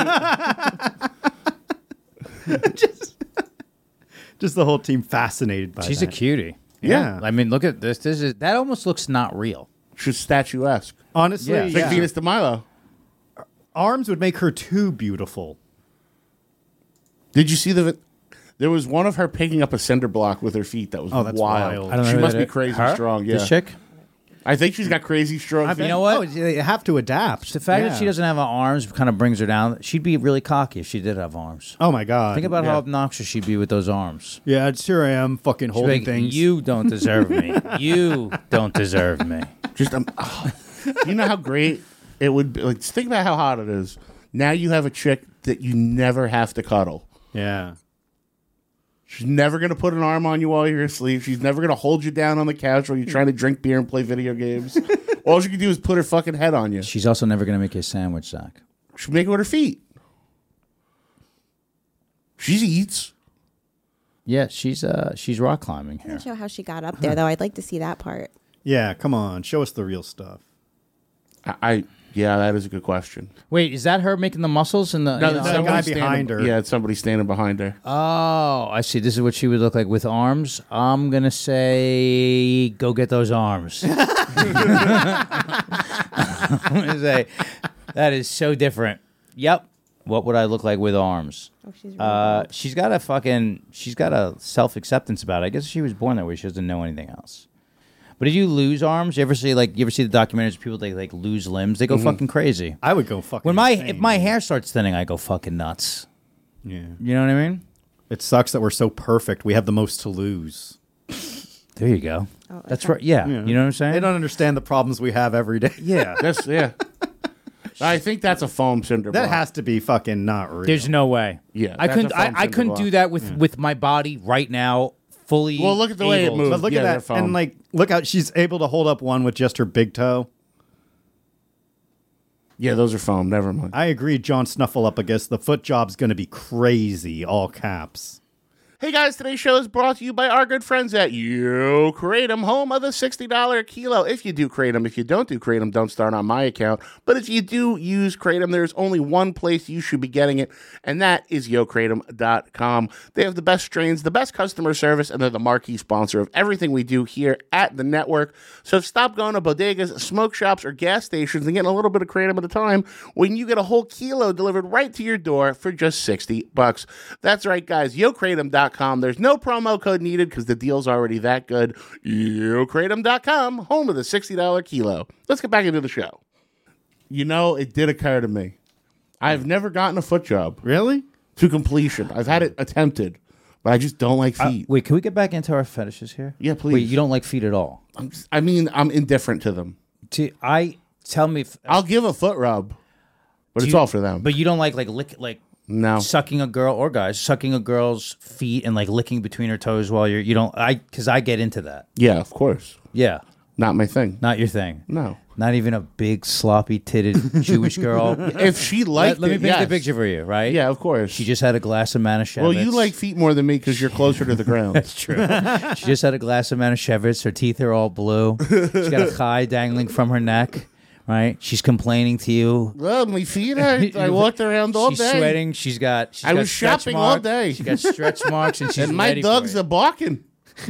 just, just the whole team fascinated by She's that. a cutie. Yeah. I mean, look at this. This is that almost looks not real. She's statuesque. Honestly, Yeah. It's like yeah. Venus de Milo. Arms would make her too beautiful. Did you see the? There was one of her picking up a cinder block with her feet. That was Oh, that's wild. wild. I don't know She who must that be is. crazy Her? strong. Yeah, This chick? I think she's got crazy strong. I feet. bet- know what? Oh, you have to adapt. The fact Yeah. that she doesn't have arms kind of brings her down. She'd be really cocky if she did have arms. Oh my God. Think about yeah. how obnoxious she'd be with those arms. Yeah, it's here I am fucking She'd be holding like, things. you don't deserve me. You don't deserve me. Just um, oh, you know how great it would be. Like, just think about how hot it is. Now you have a chick that you never have to cuddle. Yeah. She's never going to put an arm on you while you're asleep. She's never going to hold you down on the couch while you're trying to drink beer and play video games. All she can do is put her fucking head on you. She's also never going to make you a sandwich, Zach. She'll make it with her feet. She eats. Yeah, she's uh she's rock climbing I here. can't show how she got up there, though. I'd like to see that part. Yeah, come on. Show us the real stuff. I, I yeah, that is a good question. Wait, is that her making the muscles and the? you know- that's somebody the guy standing- behind her. Yeah, it's somebody standing behind her. Oh, I see. This is what she would look like with arms. I'm gonna say, go get those arms. I'm gonna say that is so different. Yep. What would I look like with arms? Oh, she's really Uh, bald. she's got a fucking. She's got a self acceptance about it. I guess she was born that way. She doesn't know anything else. But did you lose arms? You ever see like you ever see the documentaries? Of people they like lose limbs. They go fucking crazy. I would go fucking When my insane. if my hair starts thinning, I go fucking nuts. Yeah. You know what I mean? It sucks that we're so perfect. We have the most to lose. There you go. Oh, That's okay. right. Yeah. Yeah. You know what I'm saying? They don't understand the problems we have every day. Yeah. That's yeah. I think that's a foam cinder That block. has to be fucking not real. There's no way. Yeah, I that's couldn't. a foam I, I cinder couldn't do block. that with with my body right now, fully. Well, look at the way it able to- moves. But look Yeah, they're at that. foam. And like, look how she's able to hold up one with just her big toe. Yeah, those are foam. Never mind. I agree, John Snuffleupagus. The foot job's going to be crazy, all caps. Hey guys, today's show is brought to you by our good friends at Yo Kratom, home of the sixty dollars a kilo. If you do Kratom, if you don't do Kratom, don't start on my account. But if you do use Kratom, there's only one place you should be getting it, and that is yo kratom dot com. They have the best strains, the best customer service, and they're the marquee sponsor of everything we do here at the network. So stop going to bodegas, smoke shops, or gas stations and getting a little bit of Kratom at a time when you get a whole kilo delivered right to your door for just sixty bucks. That's right, guys. yo kratom dot com. There's no promo code needed because the deal's already that good. yo kratom dot com, home of the sixty dollars kilo. Let's get back into the show. You know, it did occur to me. I've never gotten a foot job. Really? To completion. I've had it attempted, but I just don't like feet. Uh, wait, can we get back into our fetishes here? Yeah, please. Wait, you don't like feet at all? I'm, I mean, I'm indifferent to them. To, I tell me, if, I'll give a foot rub, but it's you, all for them. But you don't like like lick like no sucking a girl or guys sucking a girl's feet and like licking between her toes while you're you don't I because I get into that. Yeah, of course. Yeah, not my thing. Not your thing. No. Not even a big sloppy titted Jewish girl. If she liked let, let me it, paint yes. the picture for you, right? Yeah, of course. She just had a glass of Manischewitz. Well, you like feet more than me because you're closer to the ground. That's true. She just had a glass of Manischewitz. Her teeth are all blue. She's got a thigh dangling from her neck. Right? She's complaining to you. Well, my feet hurt. I walked around all she's day. She's sweating. She's got. She's I got was shopping marks. all day. She got stretch marks, and she's and my ready dogs for it. are barking.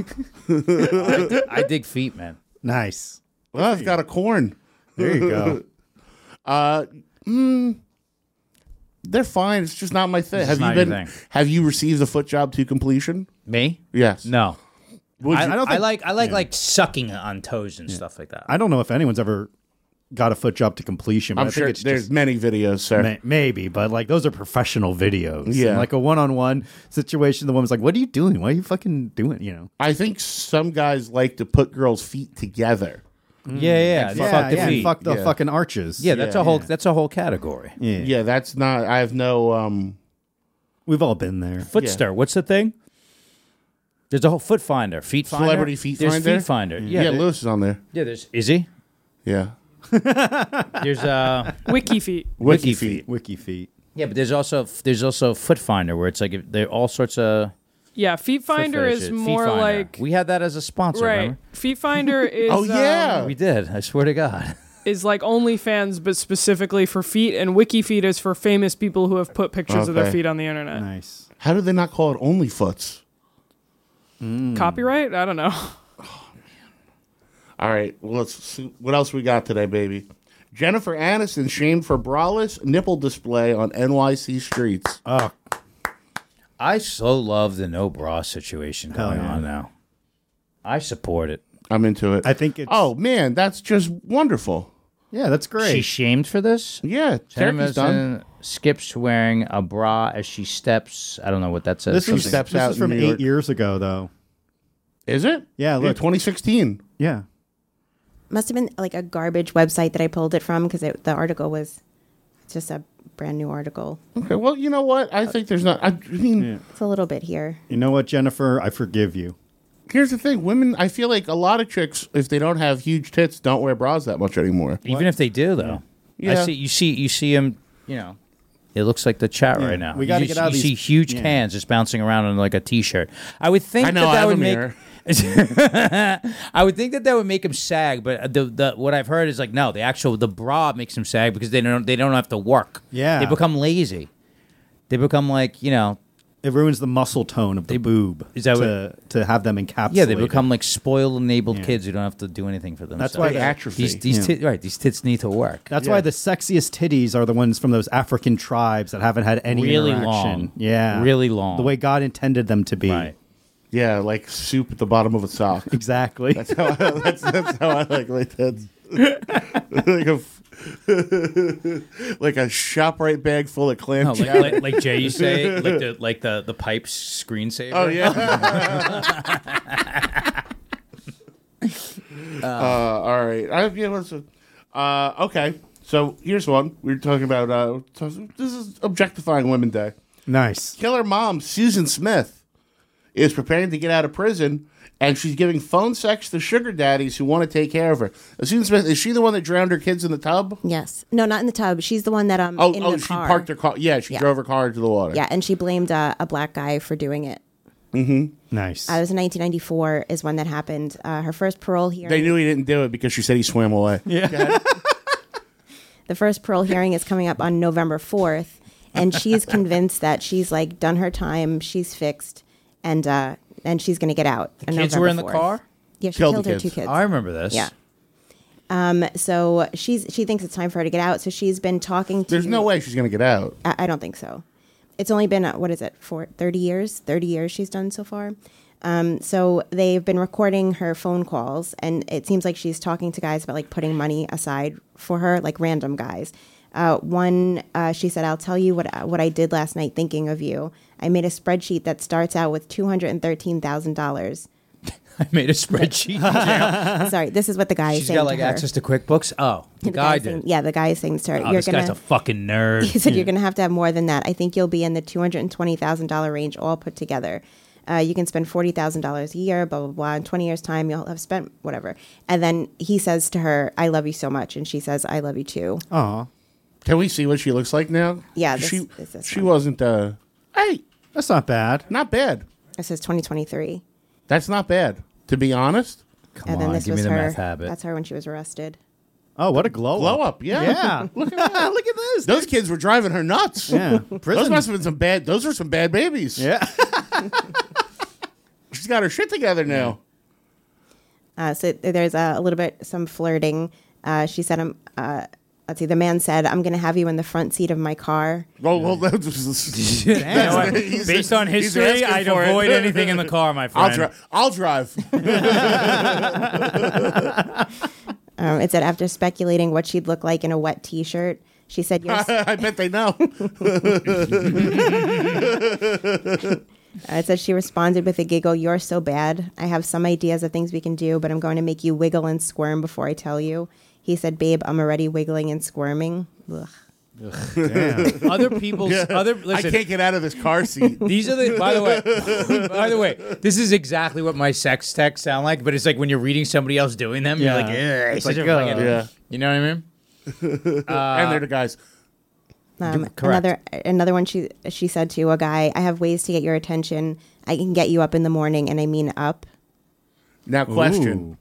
I, I dig feet, man. Nice. Well, I've got a corn. There you go. uh, mm, they're fine. It's just not my thing. It's Have you not your been? thing. Have you received a foot job to completion? Me? Yes. No. Would I, you- I, don't think- like. I like yeah. like sucking on toes and stuff like that. I don't know if anyone's ever got a foot job to completion. But I'm I think sure it's there's just, many videos, sir. may, maybe, but like those are professional videos. Yeah. And, like a one-on-one situation, the woman's like, "What are you doing? What are you fucking doing?" You know. I think some guys like to put girls' feet together. Yeah, yeah. Yeah, fuck the yeah, and feet. fuck the Yeah. fucking arches. Yeah, that's Yeah, a whole. yeah. That's a whole category. Yeah. Yeah, that's not. I have no. um We've all been there. Footster. What's the thing? There's a whole foot finder. Feet finder. Celebrity feet there's finder? Feet finder. Yeah, Yeah. there- Lewis is on there. yeah. There's. Is he? Yeah, There's uh. Wiki feet. Wiki feet. Wiki feet. Yeah, but there's also there's also foot finder where it's like if there are all sorts of. Yeah, Feet foot Finder is fetishes. Feet more Finder. like we had that as a sponsor. right. Remember? Feet Finder is Oh, yeah. um, We did. I swear to God. is like OnlyFans, but specifically for feet, and WikiFeet is for famous people who have put pictures of their Okay. feet on the internet. Nice. How do they not call it OnlyFoots? Copyright? I don't know. All right, well, let's see what else we got today, baby. Jennifer Aniston shamed for braless nipple display on N Y C streets. Oh, I so love the no bra situation Hell going yeah. on now. I support it. I'm into it. I think it's. Oh man, that's just wonderful. yeah, that's great. She's shamed for this. Yeah, Turkey's done. Jennifer skips wearing a bra as she steps. I don't know what that says. This is Something- steps this out is in from New eight York. years ago, though. Is it? Yeah, look. twenty sixteen. Yeah. Must have been like a garbage website that I pulled it from because the article was just a brand new article. Okay, well, you know what? I think there's not. I mean, It's a little bit here. You know what, Jennifer? I forgive you. here's the thing: women. I feel like a lot of chicks, if they don't have huge tits, don't wear bras that much anymore. Even if they do, though, Yeah. I see you see you see him. You know, it looks like the chat Yeah, right now. we gotta You get see- out of You these- see huge yeah. cans just bouncing around on like a t-shirt. I would think I know. that I that have would a make. mirror. I would think that that would make him sag, but the, the what I've heard is like no, the actual the bra makes him sag because they don't they don't have to work. Yeah. they become lazy. They become like you know It ruins the muscle tone of the boob is that to, to have them encapsulated. yeah they become like spoiled enabled Yeah. kids who don't have to do anything for themselves. That's why They the- atrophy. these these Yeah. tit, right these tits need to work. That's Yeah. why the sexiest titties are the ones from those African tribes that haven't had any Really interaction. long. Yeah. Really long. The way God intended them to be. Right. Yeah, like soup at the bottom of a sock. Exactly. That's how I, that's, that's how I like my tits. like a like a ShopRite bag full of clam No, like, chowder. like, like Jay, you say, like the like the the pipes screensaver. Oh yeah. uh, all right. I, yeah, let's, uh, okay. So here's one. We were talking about. Uh, this is Objectifying Women Day. Nice. Killer mom Susan Smith is preparing to get out of prison, and she's giving phone sex to sugar daddies who want to take care of her. Uh, Susan Smith, is she the one that drowned her kids in the tub? Yes. No, not in the tub. She's the one that um Oh, in oh, the she car. parked her car. Yeah, she Yeah. drove her car into the water. Yeah, and she blamed uh, a black guy for doing it. Mm-hmm. Nice. Uh, it was in nineteen ninety-four is when that happened. Uh, her first parole hearing. They knew he didn't do it because she said he swam away. Yeah. The first parole hearing is coming up on November fourth, and she's convinced that she's like done her time, she's fixed, and uh, and she's going to get out. The kids were in the car? Yeah, she Killed killed, the her kids. two kids. Oh, I remember this. Yeah. Um. So she's she thinks it's time for her to get out. So she's been talking to. There's no way she's going to get out. I, I don't think so. It's only been uh, what is it for thirty years? Thirty years she's done so far. Um, so they've been recording her phone calls, and it seems like she's talking to guys about like putting money aside for her, like random guys. Uh, one, uh, she said, "I'll tell you what what I did last night thinking of you. I made a spreadsheet that starts out with two hundred and thirteen thousand dollars." I made a spreadsheet. Sorry, this is what the guy is She's saying got like to her. access to QuickBooks. Oh, the, The guy guy's did. saying- yeah, the guy is saying to her, Oh, "You're this gonna." guy's a fucking nerd. He said, "You're going to have to have more than that. I think you'll be in the two hundred and twenty thousand dollar range, all put together. Uh, you can spend forty thousand dollars a year, blah blah blah. In twenty years' time, you'll have spent whatever." And then he says to her, "I love you so much," and she says, "I love you too." Aw. Can we see what she looks like now? Yeah, this- she this is she one. wasn't. Uh, hey, that's not bad. Not bad. It says twenty twenty-three. That's not bad. To be honest. Come and then on, this give was me the her. math habit. That's her when she was arrested. Oh, what a glow, Glow up, yeah. Yeah. Look at that. Look at this. Those kids were driving her nuts. Yeah. Those Prison. must have been some bad. Those are some bad babies. Yeah. She's got her shit together now. Uh, so there's a, a little bit some flirting. Uh, she said, "I'm." Uh, let's see. The man said, "I'm going to have you in the front seat of my car." Well, well, that was, You know what? he's- Based on he's history, asking I'd for it. avoid anything in the car, my I'll, friend. dri- I'll drive. Um, it said after speculating what she'd look like in a wet T-shirt, she said, "You're." s- I bet they know. Uh, it says she responded with a giggle, "You're so bad. I have some ideas of things we can do, but I'm going to make you wiggle and squirm before I tell you." He said, "Babe, I'm already wiggling and squirming." Ugh. Damn. Other people's Yeah. other. I Listen, can't get out of this car seat. these are the. By the way, by the way, this is exactly what my sex texts sound like. But it's like when you're reading somebody else doing them, Yeah. you're like, yeah, It's such like, a uh, fucking- Yeah. You know what I mean? and they're the guys. Um, Correct. another another one she she said to a guy, "I have ways to get your attention. I can get you up in the morning, and I mean up." Now, question: Ooh.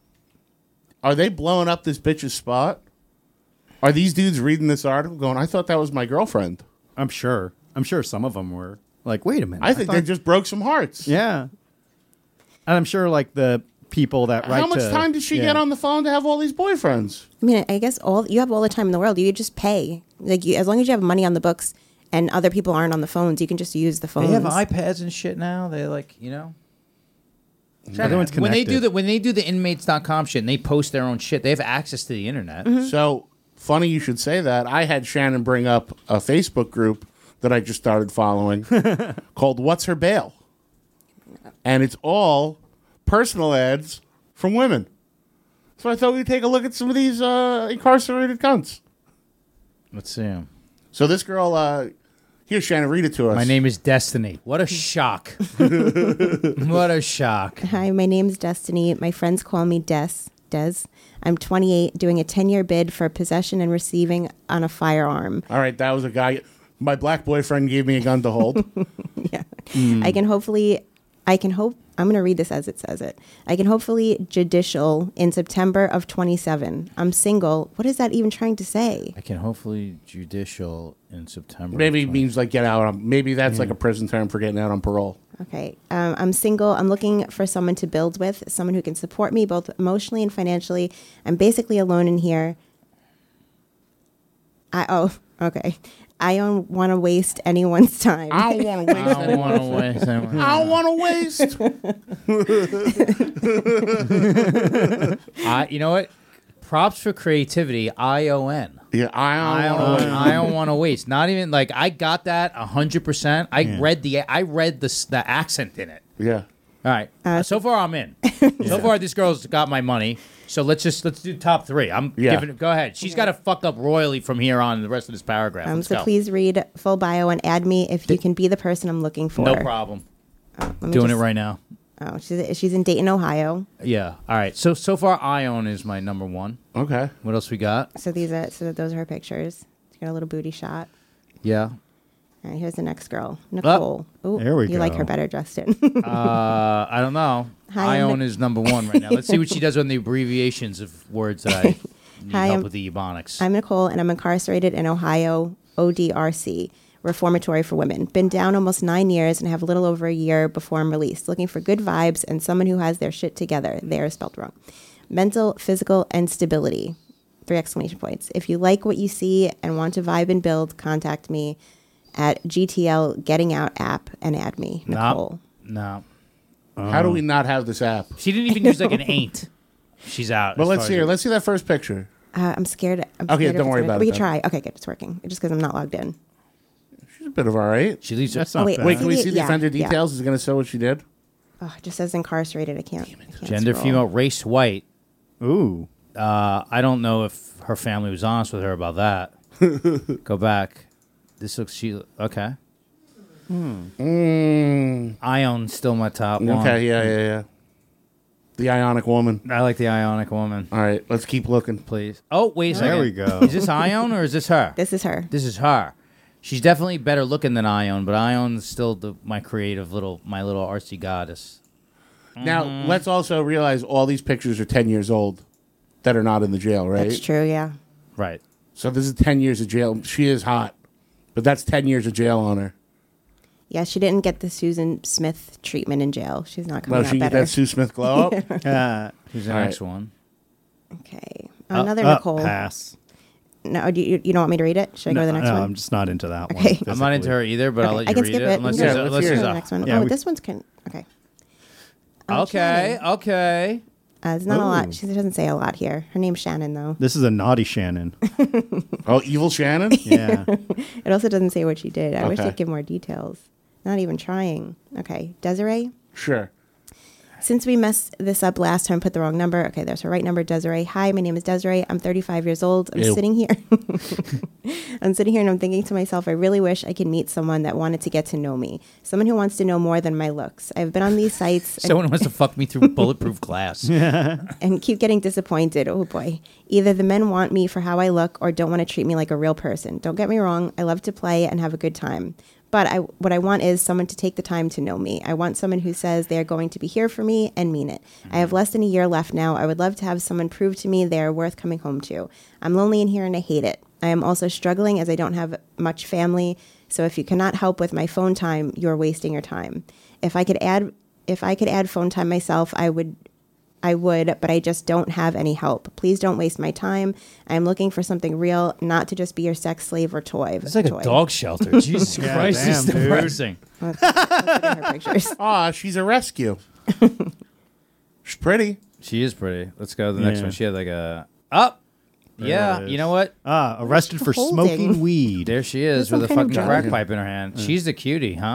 Are they blowing up this bitch's spot? Are these dudes reading this article going, "I thought that was my girlfriend"? I'm sure. I'm sure some of them were like, wait a minute. I think thought- they just broke some hearts. Yeah. And I'm sure like the people that write How much to- time did she yeah. get on the phone to have all these boyfriends? I mean, I guess all you have all the time in the world. You could just pay, like you, as long as you have money on the books and other people aren't on the phones, you can just use the phones. They have iPads and shit now. They like, you know. Everyone's When they connected. do the when they do the inmates dot com shit and they post their own shit, they have access to the internet. So funny you should say that. I had Shannon bring up a Facebook group that I just started following called "What's Her Bail," and it's all personal ads from women. So I thought we'd take a look at some of these uh, incarcerated cunts. Let's see 'em. So this girl, uh, here, Shannon, read it to us. My name is Destiny. What a shock. What a shock. Hi, my name's Destiny. My friends call me Des. Des. I'm twenty-eight, doing a ten-year bid for possession and receiving on a firearm. All right, that was a guy. My black boyfriend gave me a gun to hold. Yeah. I can hopefully, I can hope, I'm going to read this as it says it. I can hopefully judicial in September of twenty-seven. I'm single. What is that even trying to say? I can hopefully judicial in September. Maybe it means like get out on. Maybe that's like a prison term for getting out on parole. Okay. Um, I'm single. I'm looking for someone to build with, someone who can support me both emotionally and financially. I'm basically alone in here. I, oh, okay. I don't want to waste anyone's time. I don't want to waste. I don't want to waste anyone. I don't want to waste. I, you know what? Props for creativity. I O N. Yeah, I I don't don't, want to waste. I don't want to waste. Not even like I got that a hundred percent. I read the I read the s- the accent in it. Yeah. All right. Uh, so far, I'm in. So far, this girl's got my money. So let's just let's do top three. I'm Yeah. giving. Go ahead. She's got to fuck up royally from here on in the rest of this paragraph. Um, Let's so go. please read full bio and add me if you can be the person I'm looking for. No problem. Let me Doing just- it right now. Oh, she's she's in Dayton, Ohio. Yeah. All right. So so far, Ion is my number one. Okay. What else we got? So these are so those are her pictures. She got a little booty shot. Yeah. All right, here's the next girl, Nicole. Oh, there we you go. like her better, Justin. uh, I don't know. Hi, I'm Ione Nic- is number one right now. Let's see what she does on the abbreviations of words that I need Hi, help I'm- with the ebonics. I'm Nicole, and I'm incarcerated in Ohio, O D R C, Reformatory for Women. Been down almost nine years and have a little over a year before I'm released. Looking for good vibes and someone who has their shit together. They are spelled wrong. Mental, physical, and stability. Three exclamation points. If you like what you see and want to vibe and build, contact me at G T L Getting Out app and add me, Nicole. No. How do we not have this app? She didn't even use like an ain't. She's out. But as let's far see as- her. Let's see that first picture. Uh, I'm scared. I'm Okay, scared don't if worry it's gonna- about we it can try. Okay, good. It's working. Just because I'm not logged in. She's a bit of all right. She leaves. That's Oh, not wait, bad. Wait, can we see the Yeah, offender yeah. details? Is it going to show what she did? Oh, it just says incarcerated. I can't. I can't Gender, scroll. female, race, white. Ooh. Uh, I don't know if her family was honest with her about that. Go back. This looks she okay. Mm. Ion's still my top one. Okay, yeah, yeah, yeah. The Ionic woman. I like the Ionic woman. All right, let's keep looking. Please. Oh, wait a second. There we go. Is this Ion or is this her? This is her. This is her. She's definitely better looking than Ion, but Ion's still the, my creative little, my little artsy goddess. Now, Mm-hmm. let's also realize all these pictures are ten years old that are not in the jail, right? That's true. Yeah. Right. So this is ten years of jail. She is hot, but that's ten years of jail on her. Yeah, she didn't get the Susan Smith treatment in jail. She's not coming Well, out she get better. that Sue Smith glow up. Uh, Who's the All next right. one? Okay. Oh, Another uh, Nicole. pass. No, do you, you don't want me to read it? Should I go to the next no, one? I'm just not into that Okay. one. I'm not into her either, but I'll Okay, let I you can read skip it. it. Unless Yeah, there's let's a, unless hear there's it. the a, next one. Yeah, oh, we- this one's can okay. Oh, okay, Shannon. okay. Uh, it's not a Ooh. lot. She doesn't say a lot here. Her name's Shannon, though. This is a naughty Shannon. Oh, evil Shannon? Yeah. It also doesn't say what she did. I wish Okay. they'd give more details. Not even trying. Okay, Desiree. Sure. Since we messed this up last time, put the wrong number. Okay, there's her right number, Desiree. Hi, my name is Desiree. I'm thirty-five years old. I'm Ew. sitting here. I'm sitting here and I'm thinking to myself, I really wish I could meet someone that wanted to get to know me. Someone who wants to know more than my looks. I've been on these sites and, Someone wants to fuck me through bulletproof glass. and keep getting disappointed. Oh boy. Either the men want me for how I look or don't want to treat me like a real person. Don't get me wrong. I love to play and have a good time. But I, what I want is someone to take the time to know me. I want someone who says they are going to be here for me and mean it. I have less than a year left now. I would love to have someone prove to me they are worth coming home to. I'm lonely in here and I hate it. I am also struggling as I don't have much family. So if you cannot help with my phone time, you're wasting your time. If I could add, if I could add phone time myself, I would. I would, but I just don't have any help. Please don't waste my time. I am looking for something real, not to just be your sex slave or toy. It's like toy. a dog shelter. Jesus Yeah, Christ, it's damn, dude. depressing. Let's, let's look at her pictures. Aw, she's a rescue. She's pretty. She is pretty. Let's go to the next Yeah. one. She had like a up. Yeah, it you is. know what? Ah, arrested for holding? smoking weed. There she is There's with a some kind fucking of crack drug. pipe in her hand. She's the cutie, huh?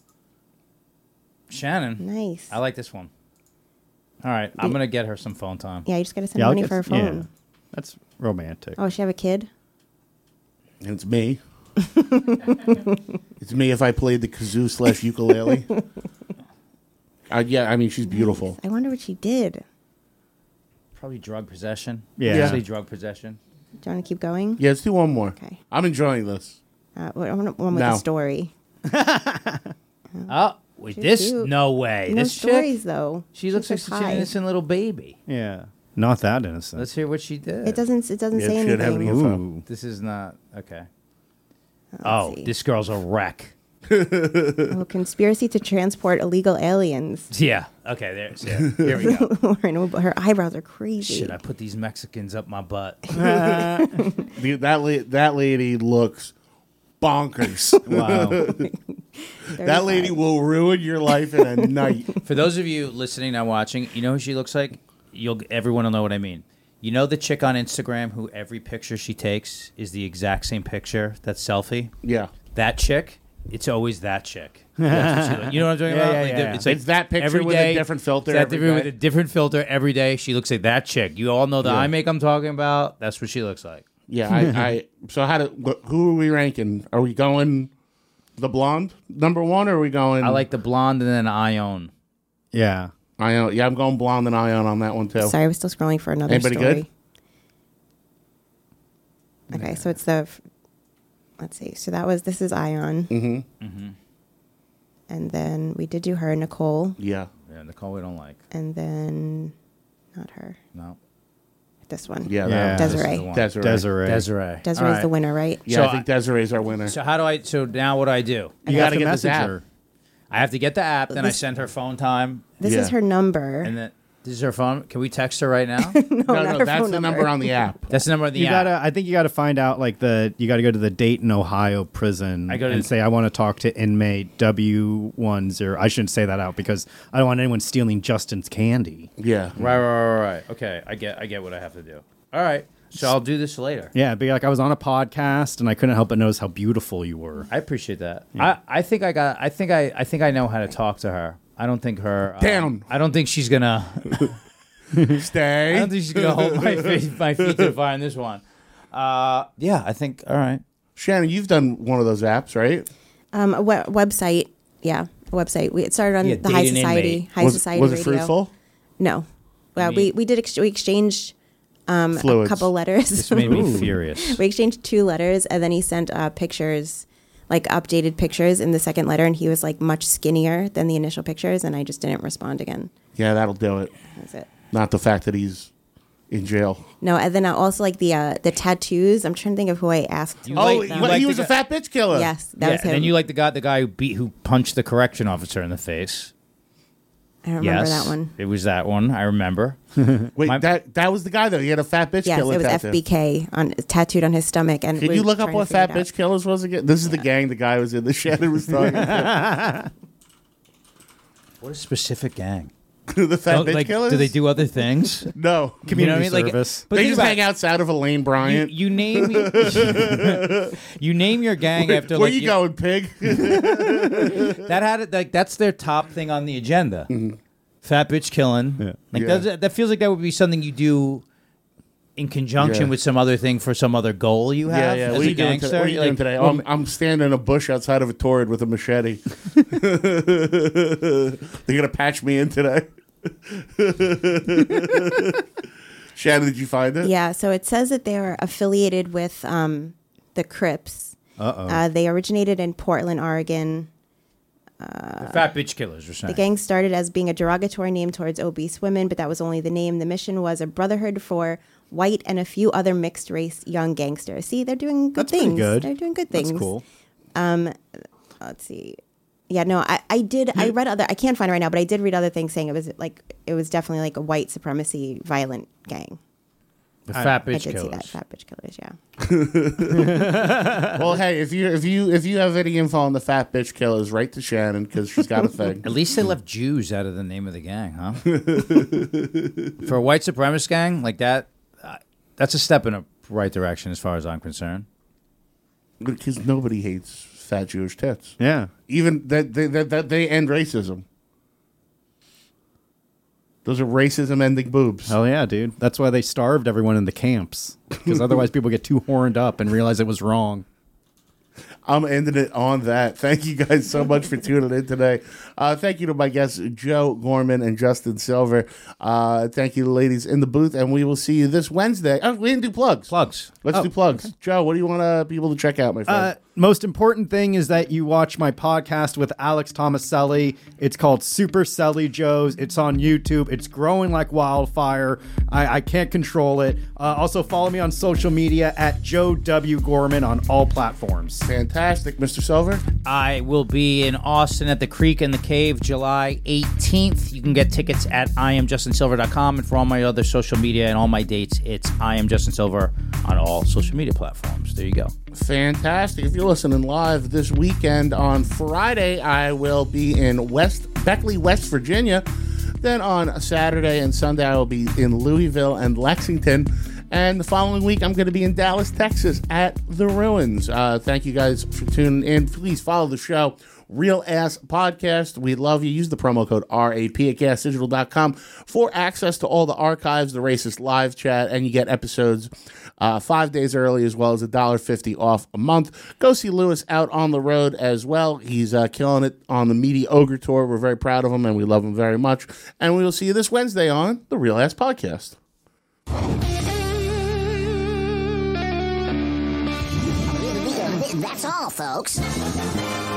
Shannon. Nice. I like this one. All right, I'm gonna get her some phone time. Yeah, you just got to send Yeah, I'll money get- for her phone. yeah. That's romantic. Oh, she have a kid? And it's me. It's me if I played the kazoo slash ukulele. Uh, yeah, I mean, she's beautiful. I wonder what she did. Probably drug possession. Yeah. Mostly drug possession. Do you want to keep going? Yeah, let's do one more. Okay. I'm enjoying this. Uh, I want one with No. a story. Oh, wait, She's this? cute. No way. No this stories, chick? though. She looks like just such an high. innocent little baby. Yeah. Not that innocent. Let's hear what she did. It doesn't. It doesn't Yeah, say it should have anything. any info. Ooh. This is not okay. Let's Oh, see. this girl's a wreck. Oh, conspiracy to transport illegal aliens. Yeah. Okay. There's. Yeah. Here we go. Lauren, oh, but her eyebrows are crazy. Shit! I put these Mexicans up my butt. The- that, la- that lady looks bonkers. Wow. That lady will ruin your life in a night. For those of you listening, not watching, you know who she looks like? You'll everyone will know what I mean. You know the chick on Instagram who every picture she takes is the exact same picture, that selfie? Yeah. That chick, it's always that chick. That's what she look- you know what I'm talking Yeah, about? yeah, Like, yeah. It's, like It's that picture every with a day- different filter it's that every different day. with a different filter every day. She looks like that chick. You all know the Yeah. eye make I'm talking about. That's what she looks like. Yeah, I, I. So how do? wh- Who are we ranking? Are we going the blonde number one, or are we going? I like the blonde and then Ione. Yeah. Ion. Yeah, I'm going blonde and Ion on that one too. Sorry, I was still scrolling for another Anybody story. good? Okay, so it's the f- let's see. So that was, this is Ion. Mm-hmm. Mm-hmm. And then we did do her, Nicole. Yeah. Yeah, Nicole we don't like. And then, not her. No. This one. Yeah, Yeah. that- Desiree. Desiree. Desiree. Desiree. Desiree's All right. the winner, right? Yeah, So I think Desiree's our winner. So how do I? So now what do I do? You got to have get to this message app. her. I have to get the app, then I This- send her phone time, This Yeah. is her number. and then this is her phone. Can we text her right now? no, No, not no, her that's phone the number on the app. That's the number of the You app. gotta. I think you gotta find out like the. You gotta go to the Dayton, Ohio prison I go to and the- say I want to talk to inmate W one zero. I shouldn't say that out because I don't want anyone stealing Justin's candy. Yeah. Right, right, right, right. Okay, I get, I get what I have to do. All right, so I'll do this later. Yeah, be like I was on a podcast and I couldn't help but notice how beautiful you were. I appreciate that. I, I think I got. I think I, I think I know how to talk to her. I don't think her. um, Down. I don't think she's gonna. I Stay. don't think she's gonna hold my feet, my feet to the fire in this one. Uh, yeah, I think. All right. Shannon, you've done one of those apps, right? Um, a we- website. Yeah, a website. We, it started on Yeah, the High Dating Society. Inmate. High was, Society was it Radio. fruitful? No. Well, mean- we, we did ex- we exchanged um, a Fluids. couple letters. This made me furious. We exchanged two letters, and then he sent uh, pictures, like updated pictures in the second letter, and he was like much skinnier than the initial pictures, and I just didn't respond again. Yeah, that'll do it. That's it. Not the fact that he's in jail. No, and then I also like the uh, the tattoos. I'm trying to think of who I asked. You to Oh, like- them. what, like he the was a guy- fat bitch killer. Yes, that yeah, was him. and then you like the guy, the guy who beat, who punched the correction officer in the face. I don't remember Yes, that one. It was that one. I remember. Wait, My- that that was the guy though. He had a fat bitch Yes, killer it was tattoo. F B K on tattooed on his stomach. And Can we're you look up trying to what figure fat it out. bitch killers was again? This is the gang the guy was in. The Shannon was talking. about. What a specific gang. The fat Don't- bitch like, killers. do they do other things? No. You know what I mean? Like, service. but They think just about hang it. outside of Elaine You, Bryant. you name you name your gang Where, after where like you going, pig? that had it like that's their top thing on the agenda. Fat bitch killing. Like Mm-hmm. Yeah. That, that feels like that would be something you do in conjunction Yeah. with some other thing for some other goal you Yeah, have yeah. as What are a you doing gangster. today? What are you Like, doing today? Oh, well, I'm, I'm standing in a bush outside of a torrid with a machete. They're gonna patch me in today. Shannon, did you find it? Yeah, so it says that they're affiliated with um, the Crips. Uh-oh. Uh, they originated in Portland, Oregon. the fat bitch killers are saying. The gang started as being a derogatory name towards obese women, but that was only the name. The mission was a brotherhood for white and a few other mixed race young gangsters. See, they're doing good That's pretty things. good. They're doing good things. That's cool. Let's see. Yeah, no, I, I did. I read other. I can't find it right now, but I did read other things saying it was like it was definitely like a white supremacy violent gang. the fat I bitch did see killers. that. Fat bitch killers. Yeah. Well, hey, if you if you if you have any info on the fat bitch killers, write to Shannon because she's got a thing. At least they left Jews out of the name of the gang, huh? For a white supremacist gang like that, uh, that's a step in a right direction as far as I'm concerned. Because nobody hates fat Jewish tits. Yeah. Even that they, that that they end racism. Those are racism ending boobs. Hell yeah, dude. That's why they starved everyone in the camps. Because otherwise people get too horned up and realize it was wrong. I'm ending it on that. Thank you guys so much for tuning in today. Uh, thank you to my guests, Joe Gorman and Justin Silver. Uh, thank you to the ladies in the booth, and we will see you this Wednesday. Oh, we didn't do plugs. Plugs. Let's Oh, do plugs. Joe, what do you want uh, people to check out, my friend? Uh, most important thing is that you watch my podcast with Alex Tomaselli. It's called Super Selly Joes. It's on YouTube. It's growing like wildfire. I, I can't control it. Uh, also, follow me on social media at Joe W. Gorman on all platforms. Fantastic. Mister Silver? I will be in Austin at the Creek and the Cave July eighteenth. You can get tickets at I am Justin Silver dot com, and for all my other social media and all my dates, it's I am Justin Silver on all social media platforms. There you go. Fantastic. If you're listening live this weekend on Friday, I will be in West Beckley, West Virginia. Then on Saturday and Sunday, I will be in Louisville and Lexington. And the following week, I'm going to be in Dallas, Texas at The Ruins. Uh, thank you guys for tuning in. Please follow the show, Real Ass Podcast. We love you. Use the promo code R A P at gas digital dot com for access to all the archives, the Racist Live Chat, and you get episodes uh, five days early as well as one dollar fifty off a month. Go see Lewis out on the road as well. He's uh, killing it on the Meaty Ogre Tour. We're very proud of him, and we love him very much. And we will see you this Wednesday on the Real Ass Podcast. That's all, folks.